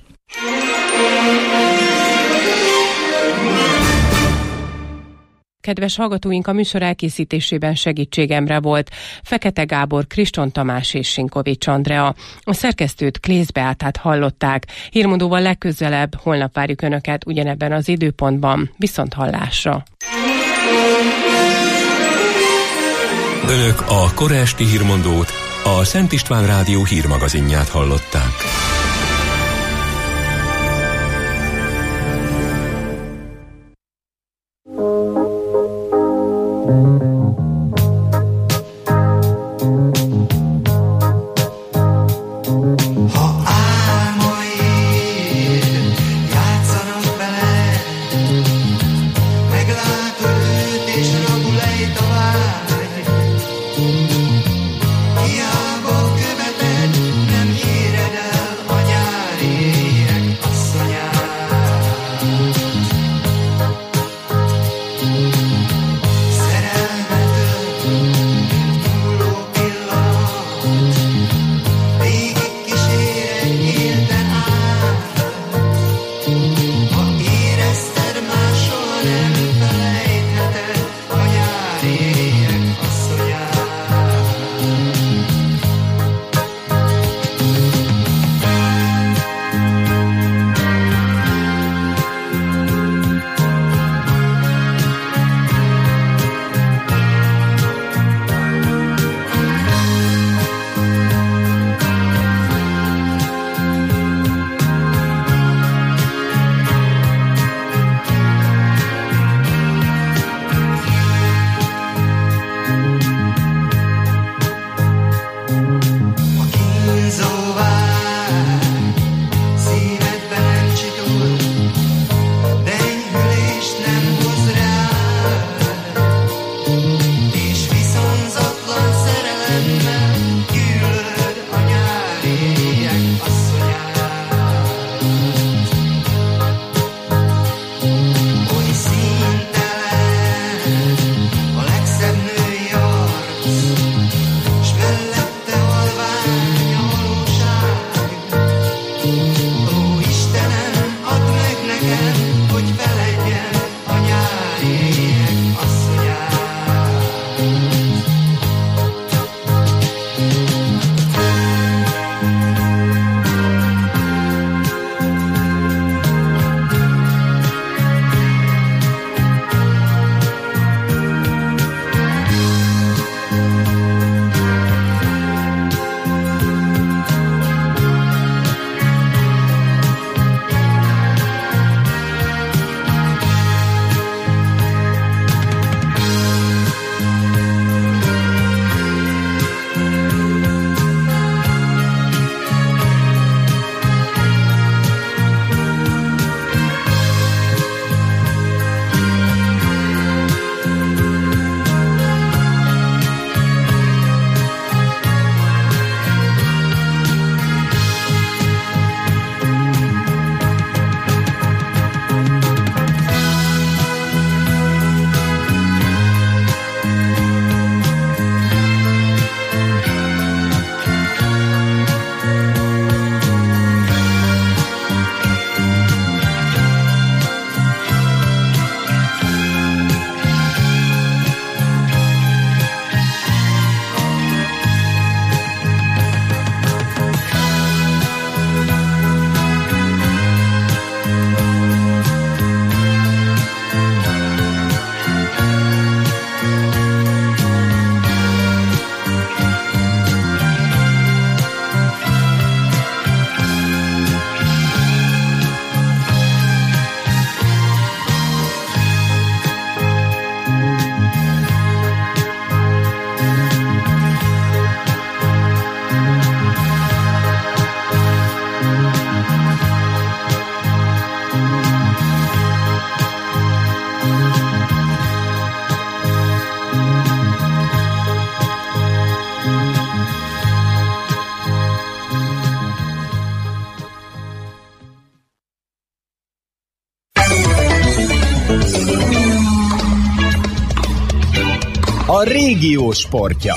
Speaker 5: Kedves hallgatóink, a műsor elkészítésében segítségemre volt Fekete Gábor, Kriston Tamás és Sinkovics Andrea. A szerkesztőt Klész Beátát hallották. Hírmondóval legközelebb, holnap várjuk Önöket ugyanebben az időpontban. Viszont hallásra!
Speaker 1: Önök a kora esti hírmondót, a Szent István Rádió hírmagazinját hallották.
Speaker 13: Hiába követed, nem éred el. a régió sportja.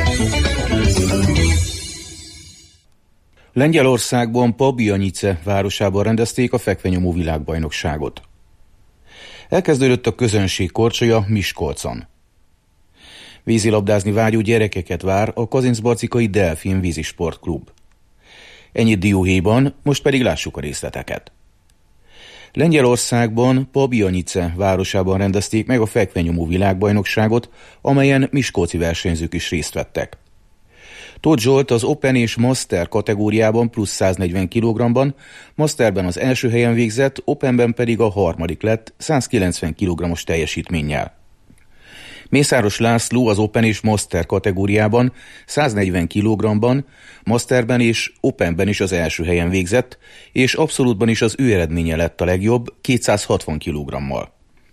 Speaker 14: Lengyelországban Pabianice városában rendezték a fekvenyomó világbajnokságot. Elkezdődött a közönség korcsolya Miskolcon. Vízilabdázni vágyó gyerekeket vár a Kazincbarcikai Delfin vízisportklub. Ennyit dióhéjban, most pedig lássuk a részleteket. Lengyelországban Pabianice városában rendezték meg a fekvenyomó világbajnokságot, amelyen miskolci versenyzők is részt vettek. Tóth Zsolt az Open és Master kategóriában plusz száznegyven kilogrammban, Masterben az első helyen végzett, Openben pedig a harmadik lett százkilencven kilogrammos teljesítménnyel. Mészáros László az Open és Master kategóriában száznegyven kilogrammban, Masterben és Openben is az első helyen végzett, és abszolútban is az ő eredménye lett a legjobb kétszázhatvan kilogrammal.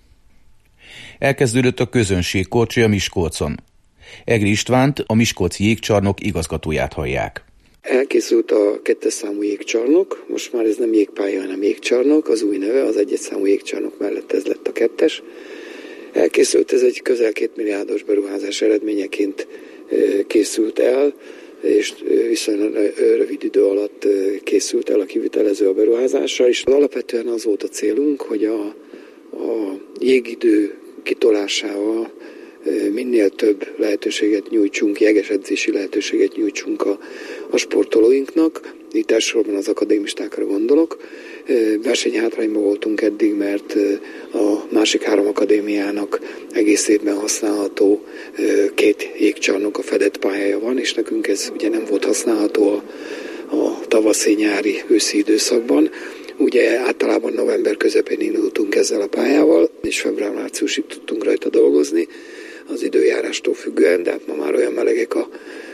Speaker 14: Elkezdődött a közönség korcsolya Miskolcon. Egri Istvánt, a Miskolci Jégcsarnok igazgatóját hallják.
Speaker 15: Elkészült a kettes számú jégcsarnok, most már ez nem jégpálya, hanem jégcsarnok, az új neve, az egyes számú jégcsarnok mellett ez lett a kettes. Elkészült, ez egy közel két milliárdos beruházás eredményeként készült el, és viszonylag rövid idő alatt készült el a kivitelező a beruházásra, és alapvetően az volt a célunk, hogy a, a jégidő kitolásával minél több lehetőséget nyújtsunk, jegesedzési lehetőséget nyújtsunk a, a sportolóinknak. Itt elsősorban az akadémistákra gondolok. Versenyhátrányban voltunk eddig, mert a másik három akadémiának egész évben használható két jégcsarnok, a fedett pályája van, és nekünk ez ugye nem volt használható a, a tavaszi, nyári, őszi időszakban. Ugye általában november közepén indultunk ezzel a pályával, és február-márciusig tudtunk rajta dolgozni, az időjárástól függően, de hát ma már olyan melegek a,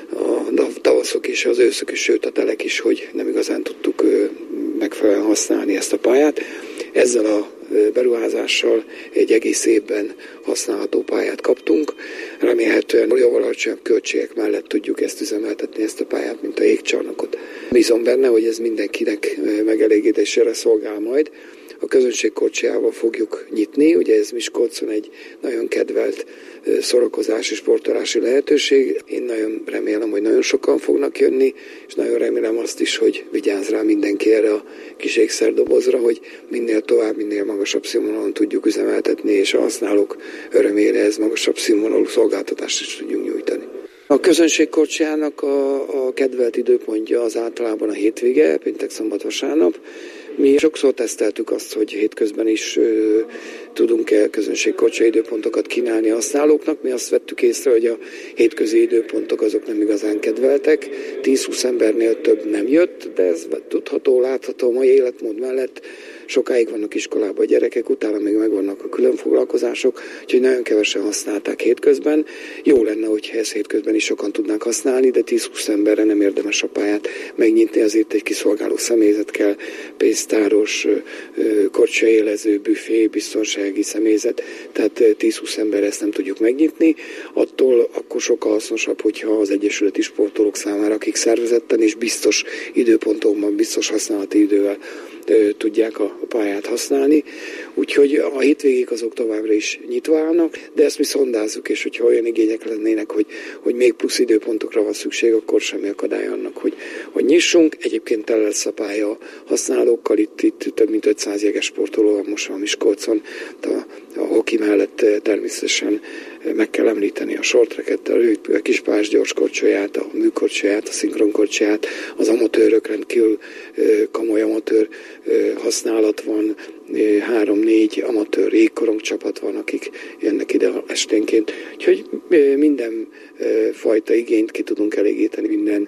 Speaker 15: a tavaszok és az őszök is, sőt a telek is, hogy nem igazán tudtuk megfelelően használni ezt a pályát. Ezzel a beruházással egy egész évben használható pályát kaptunk. Remélhetően jóval alacsonyabb költségek mellett tudjuk ezt üzemeltetni, ezt a pályát, mint a jégcsarnokot. Bízom benne, hogy ez mindenkinek megelégítésére szolgál majd. A közönség korcsolyával fogjuk nyitni, ugye ez Miskolcon egy nagyon kedvelt szórakozási, sportolási lehetőség. Én nagyon remélem, hogy nagyon sokan fognak jönni, és nagyon remélem azt is, hogy vigyáz rá mindenki erre a kis ékszerdobozra, hogy minél tovább, minél magasabb színvonalon tudjuk üzemeltetni, és a használók örömére ez magasabb színvonalú szolgáltatást is tudjunk nyújtani. A közönség korcsolyának a, a kedvelt időpontja az általában a hétvége, péntek, szombat, vasárnap. Mi sokszor teszteltük azt, hogy hétközben is ö, tudunk-e közönségkorcsolya időpontokat kínálni a használóknak. Mi azt vettük észre, hogy a hétközi időpontok azok nem igazán kedveltek. tíz-húsz embernél több nem jött, de ez tudható, látható a mai életmód mellett. Sokáig vannak iskolában a gyerekek, utána még megvannak a külön foglalkozások, úgyhogy nagyon kevesen használták hétközben. Jó lenne, hogyha ezt hétközben is sokan tudnánk használni, de tíz-húsz emberre nem érdemes a pályát megnyitni, azért egy kiszolgáló személyzet kell, pénztáros, korcsolyélező, büfé, biztonsági személyzet, tehát tíz-húsz emberre ezt nem tudjuk megnyitni. Attól akkor sokkal hasznosabb, hogyha az egyesületi sportolók számára, akik szervezetten és biztos időpontokban, biztos használati idővel tudják a pályát használni. Úgyhogy a hétvégék azok továbbra is nyitva állnak, de ezt mi szondázzuk, és hogyha olyan igények lennének, hogy, hogy még plusz időpontokra van szükség, akkor semmi akadály annak, hogy, hogy nyissunk. Egyébként tele lesz a pálya használókkal, itt, itt több mint ötszáz jeges sportoló van most a Miskolcon, a, a hoki mellett természetesen meg kell említeni a shorttracket, a kispályás gyorskorcsolyát, a műkorcsolyát, a szinkronkorcsolyát, az amatőrök, rendkívül komoly amatőr használat van, három-négy amatőr jégkorong csapat van, akik jönnek ide esténként. Úgyhogy minden fajta igényt ki tudunk elégíteni, minden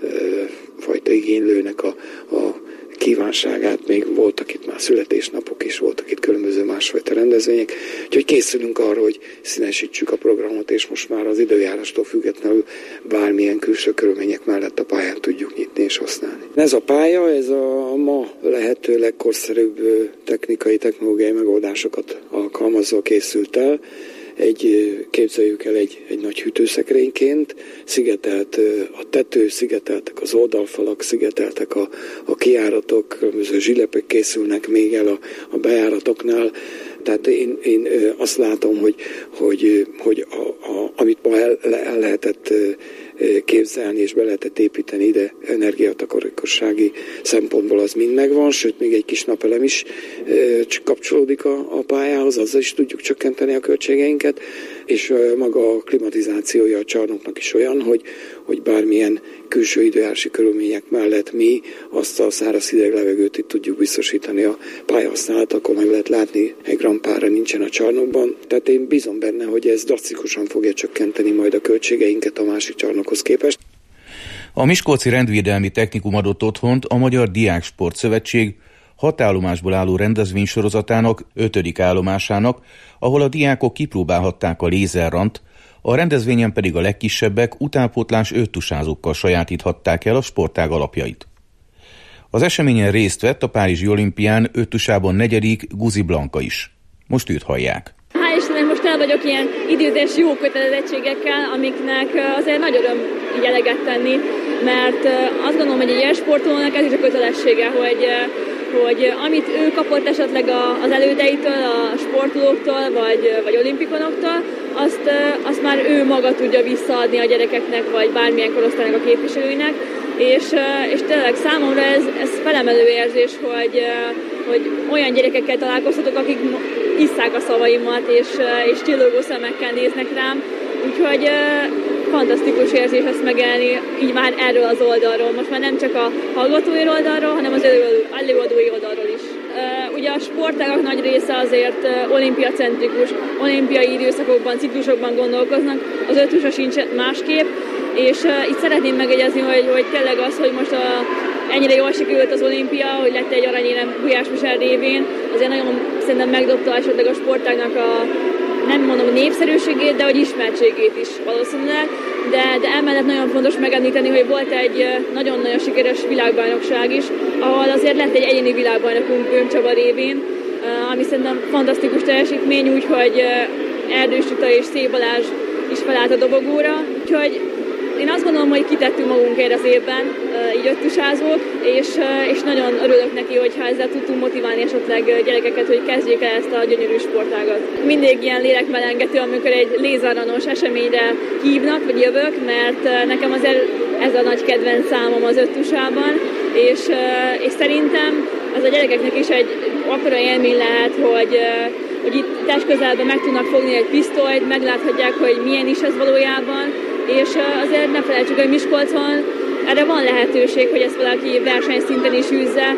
Speaker 15: fajta igénylőnek a, a kívánságát, még voltak itt már születésnapok is, voltak itt különböző másfajta rendezvények, úgyhogy készülünk arra, hogy színesítsük a programot, és most már az időjárástól függetlenül bármilyen külső körülmények mellett a pályán tudjuk nyitni és használni. Ez a pálya, ez a ma lehető legkorszerűbb technikai, technológiai megoldásokat alkalmazva készült el. Egy, képzeljük el egy, egy nagy hűtőszekrényként, szigetelt a tető, szigeteltek az oldalfalak, szigeteltek a, a kijáratok, különböző zsilepek készülnek még el a, a bejáratoknál. Tehát én, én azt látom, hogy, hogy, hogy a, a, amit ma el, el lehetett képzelni és be lehetett építeni ide energiatakarékossági szempontból, az mind megvan, sőt még egy kis napelem is kapcsolódik a, a pályához, azzal is tudjuk csökkenteni a költségeinket, és maga a klimatizációja a csarnoknak is olyan, hogy, hogy bármilyen külső időjárási körülmények mellett mi azt a száraz hideg levegőt itt tudjuk biztosítani a pályahasználat, akkor meg lehet látni, egy grampára nincsen a csarnokban. Tehát én bízom benne, hogy ez drasztikusan fogja csökkenteni majd a költségeinket a másik csarnokhoz képest.
Speaker 14: A Miskolci Rendvédelmi Technikum adott otthont a Magyar Diáksport Szövetség hat állomásból álló rendezvénysorozatának ötödik állomásának, ahol a diákok kipróbálhatták a lézerrant, a rendezvényen pedig a legkisebbek utánpótlás öttusázókkal sajátíthatták el a sportág alapjait. Az eseményen részt vett a Párizsi olimpián öttusában negyedik Guzi Blanka is. Most őt hallják.
Speaker 13: Hál' Istennek most el vagyok ilyen időzés jó kötelezettségekkel, amiknek azért nagy öröm így eleget tenni, mert azt gondolom, hogy egy ilyen sportolónak ez is a kötelessége, hogy, hogy amit ő kapott esetleg az elődeitől, a sportolóktól vagy, vagy olimpikonoktól, azt, azt már ő maga tudja visszaadni a gyerekeknek, vagy bármilyen korosztálynak a képviselőinek, és, és tényleg számomra ez, ez felemelő érzés, hogy, hogy olyan gyerekekkel találkozhatok, akik isszák a szavaimat, és, és csillogó szemekkel néznek rám, úgyhogy fantasztikus érzés ezt megélni így már erről az oldalról. Most már nem csak a hallgatói oldalról, hanem az előadói oldalról is. Ugye a sportágak nagy része azért olimpiacentrikus, olimpiai időszakokban, ciklusokban gondolkoznak, az öttusa sincs másképp, és itt szeretném megegyezni, hogy, hogy tényleg az, hogy most a, ennyire jól sikerült az olimpia, hogy lett egy aranyérem Gulyás Michel révén, azért nagyon szerintem megdobta esetleg a sportágnak a, nem mondom népszerűségét, de hogy ismertségét is valószínűleg, de, de emellett nagyon fontos megemlíteni, hogy volt egy nagyon-nagyon sikeres világbajnokság is, ahol azért lett egy egyéni világbajnokunk Böhm Csaba révén, ami szerintem fantasztikus teljesítmény, úgyhogy Erdős Rita és Szép Balázs is felállt a dobogóra, úgyhogy én azt gondolom, hogy kitettünk magunkért az évben, így öttusázók, és, és nagyon örülök neki, hogyha ezzel tudtunk motiválni esetleg gyerekeket, hogy kezdjék el ezt a gyönyörű sportágat. Mindig ilyen lélekmelengető, amikor egy lézerranos eseményre hívnak, vagy jövök, mert nekem azért ez a nagy kedvenc számom az öttusában, és, és szerintem ez a gyerekeknek is egy akkora élmény lehet, hogy, hogy itt testközelben meg tudnak fogni egy pisztolyt, megláthatják, hogy milyen is ez valójában, és azért ne felejtsük, hogy Miskolcon erre van lehetőség, hogy ezt valaki versenyszinten is űzze,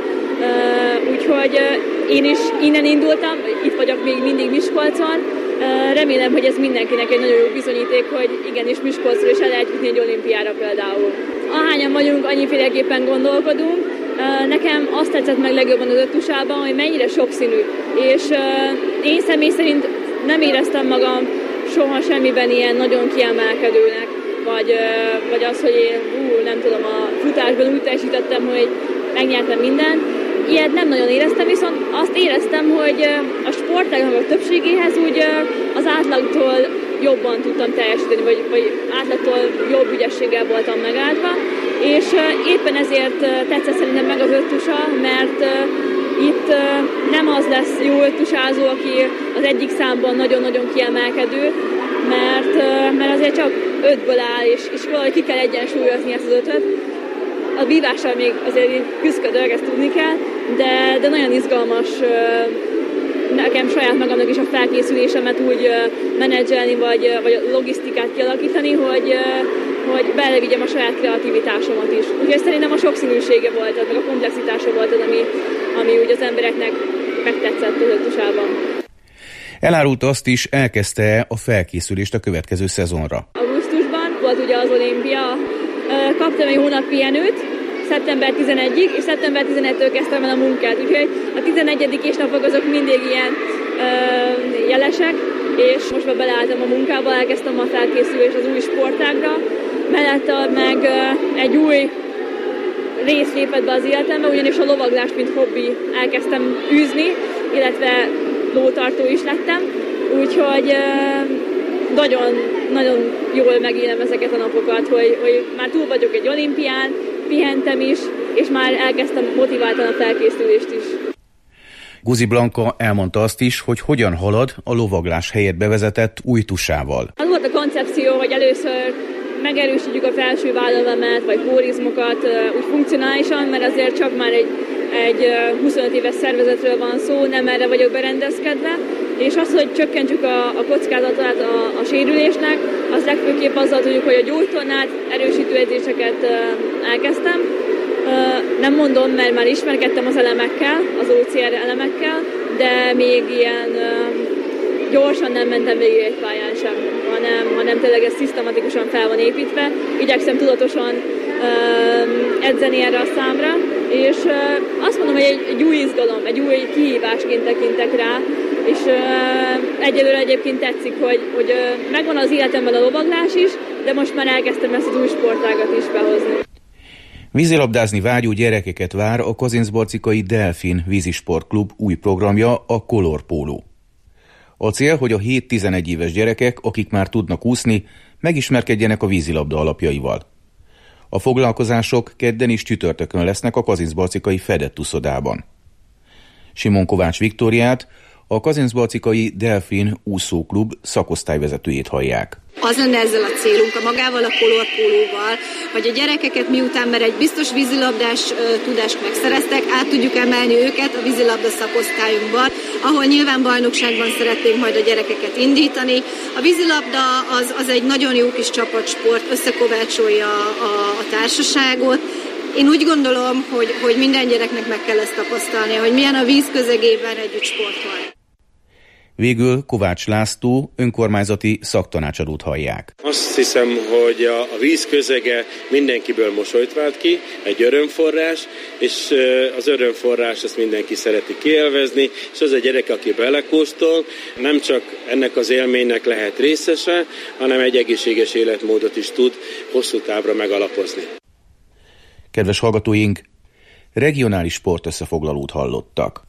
Speaker 13: úgyhogy én is innen indultam, itt vagyok még mindig Miskolcon, remélem, hogy ez mindenkinek egy nagyon jó bizonyíték, hogy igenis Miskolcról is el lehet jutni egy olimpiára például. Ahányan vagyunk, annyiféleképpen gondolkodunk. Nekem azt tetszett meg legjobban az öttusában, hogy mennyire sokszínű, és én személy szerint nem éreztem magam soha semmiben ilyen nagyon kiemelkedőnek, vagy, vagy az, hogy én ú, nem tudom, a futásban úgy teljesítettem, hogy megnyertem mindent. Ilyet nem nagyon éreztem, viszont azt éreztem, hogy a sportágnak a többségéhez úgy az átlagtól jobban tudtam teljesíteni, vagy, vagy átlagtól jobb ügyességgel voltam megállva, és éppen ezért tetszett szerintem meg az öttusa, mert itt nem az lesz jó öttusázó, aki az egyik számban nagyon-nagyon kiemelkedő, mert, mert azért csak ötből áll, és, és valahogy ki kell egyensúlyozni ezt az ötöt. A vívással még azért küzdködök, ezt tudni kell, de, de nagyon izgalmas nekem saját magamnak is a felkészülésemet úgy menedzselni, vagy, vagy a logisztikát kialakítani, hogy, hogy belevigyem a saját kreativitásomat is. Úgyhogy szerintem a sokszínűsége volt, meg a komplexitása volt az, ami, ami úgy az embereknek megtetszett az öttusában.
Speaker 14: Elárulta azt is, elkezdte a felkészülést a következő szezonra.
Speaker 13: Augusztusban volt ugye az olimpia, kaptam egy hónap pihenőt, szeptember tizenegyedikéig, és szeptember tizenegyedikétől kezdtem el a munkát, úgyhogy a tizenegyedikés napok azok mindig ilyen ö, jelesek, és most már beleálltam a munkába, elkezdtem a felkészülést az új sportágra, mellette meg ö, egy új rész lépett be az életembe, ugyanis a lovaglást, mint hobbi elkezdtem űzni, illetve lótartó is lettem, úgyhogy nagyon-nagyon jól megélem ezeket a napokat, hogy, hogy már túl vagyok egy olimpián, pihentem is, és már elkezdtem motiváltan a felkészülést is.
Speaker 14: Guzi Blanka elmondta azt is, hogy hogyan halad a lovaglás helyett bevezetett új tusával.
Speaker 13: Az volt a koncepció, hogy először megerősítjük a felső vállalemet, vagy kórizmokat úgy funkcionálisan, mert azért csak már egy, egy huszonöt éves szervezetről van szó, nem erre vagyok berendezkedve, és az, hogy csökkentsük a, a kockázatát a, a sérülésnek, az legfőképp azzal tudjuk, hogy a gyógytornát, erősítő edzéseket elkezdtem. Nem mondom, mert már ismerkedtem az elemekkel, az o cé er elemekkel, de még ilyen gyorsan nem mentem végig egy pályán sem, hanem, hanem tényleg ez szisztematikusan fel van építve. Igyekszem tudatosan uh, edzeni erre a számra, és uh, azt mondom, hogy egy, egy új izgalom, egy új kihívásként tekintek rá, és uh, egyelőre egyébként tetszik, hogy, hogy uh, megvan az életemben a lovaglás is, de most már elkezdtem ezt az új sportágat is behozni.
Speaker 14: Vízilabdázni vágyó gyerekeket vár a Kazincbarcikai Delfin vízisportklub új programja, a Color Polo. A cél, hogy a hét-tizenegy éves gyerekek, akik már tudnak úszni, megismerkedjenek a vízilabda alapjaival. A foglalkozások kedden és csütörtökön lesznek a Kazincbarcikai Fedett úszodában. Simon Kovács Viktóriát, a Kazincbarcikai Delfin úszóklub szakosztályvezetőjét hallják.
Speaker 16: Az lenne ezzel a célunk, a magával a Color Pólóval, hogy a gyerekeket miután már egy biztos vízilabdás ö, tudást megszereztek, át tudjuk emelni őket a vízilabda szakosztályunkban, ahol nyilván bajnokságban szeretnénk majd a gyerekeket indítani. A vízilabda az, az egy nagyon jó kis csapatsport, összekovácsolja a, a társaságot. Én úgy gondolom, hogy, hogy minden gyereknek meg kell ezt tapasztalnia, hogy milyen a víz közegében együtt sportolni.
Speaker 14: Végül Kovács László önkormányzati szaktanácsadót hallják.
Speaker 17: Azt hiszem, hogy a, a víz közege mindenkiből mosolyt vált ki, egy örömforrás, és az örömforrás ezt mindenki szereti kiélvezni, és az a gyerek, aki belekóstol, nem csak ennek az élménynek lehet részese, hanem egy egészséges életmódot is tud hosszú távra megalapozni.
Speaker 14: Kedves hallgatóink, regionális sportösszefoglalót hallottak.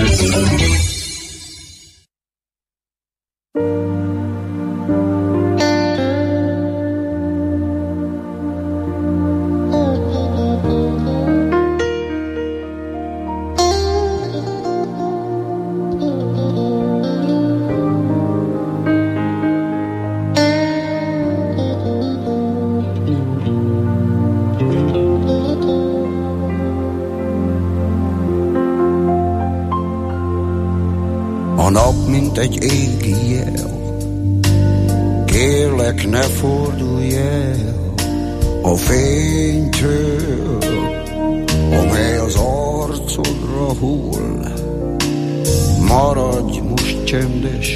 Speaker 18: A nap, mint egy égi jel, kérlek, ne fordulj el a fénytől, amely az arcodra hull. Maradj most csendes,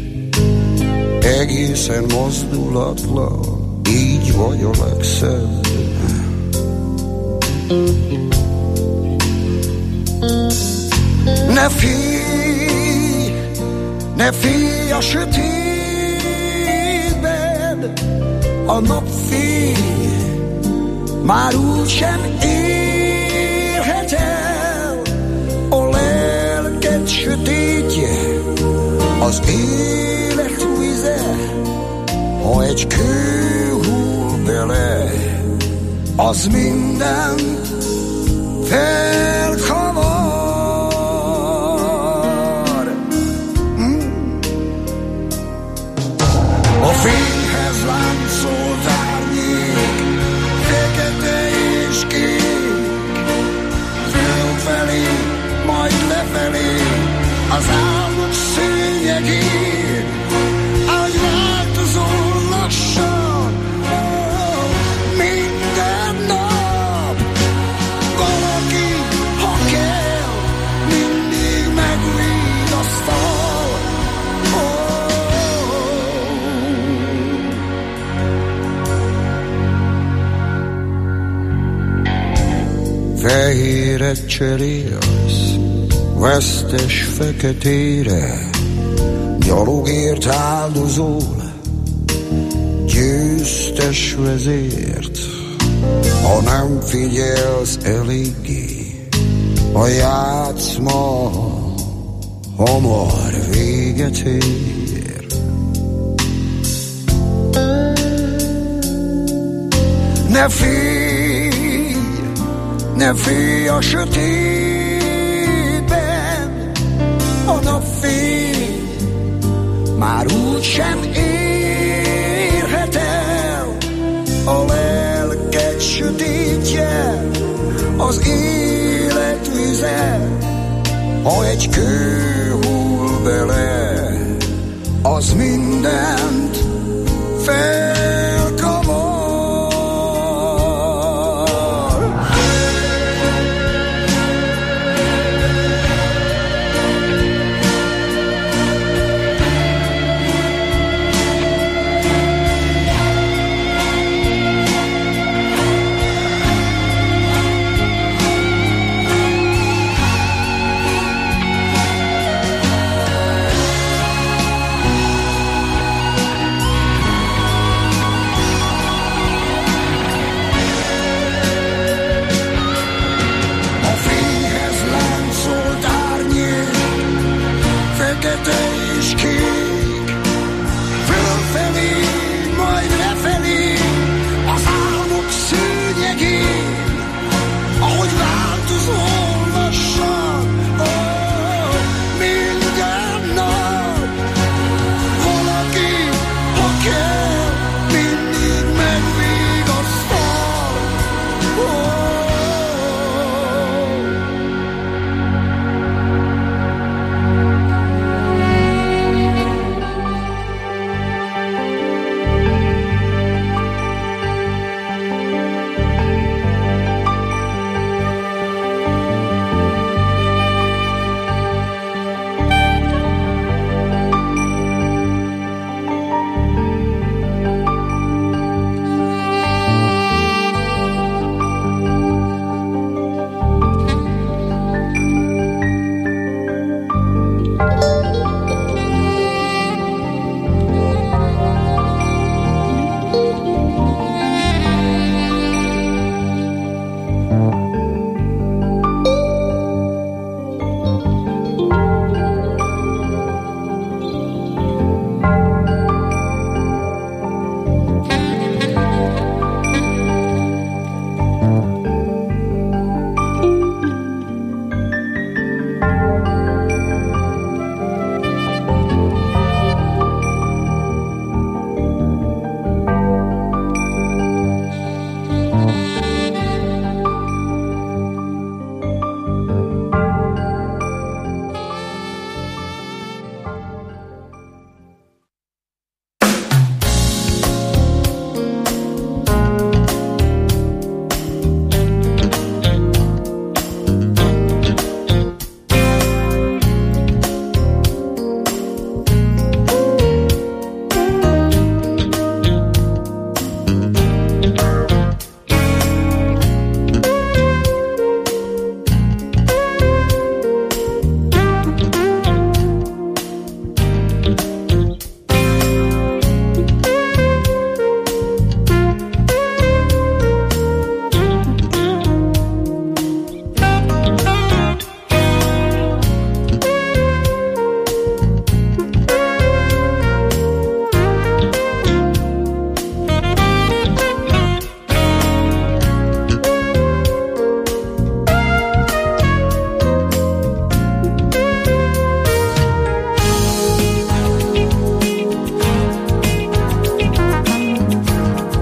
Speaker 18: egészen mozdulatlan, így vagy a legszebb. Ne félj, ne félj a sötétben, a napfény már úgysem érhet el. A lelked sötétje, az élet víze, ha egy kő hull bele, az mindent felkavar. A fényhez láncolt árnyék, fekete és kék, fölfelé, majd lefelé, az álmok szőnyegén, ahogy változol lassan, minden nap. Valaki, ha kell, mindig megvigasztal. Fehéret cserélsz, vesztes feketére, gyalogért áldozol, győztes vezért. Ha nem figyelsz eléggé, a játszma hamar véget ér. Ne félj, ne félj a sötétben, már úgy sem érhet el, a lelket sötétje, az élet vize, ha egy kő hull bele, az mindent fel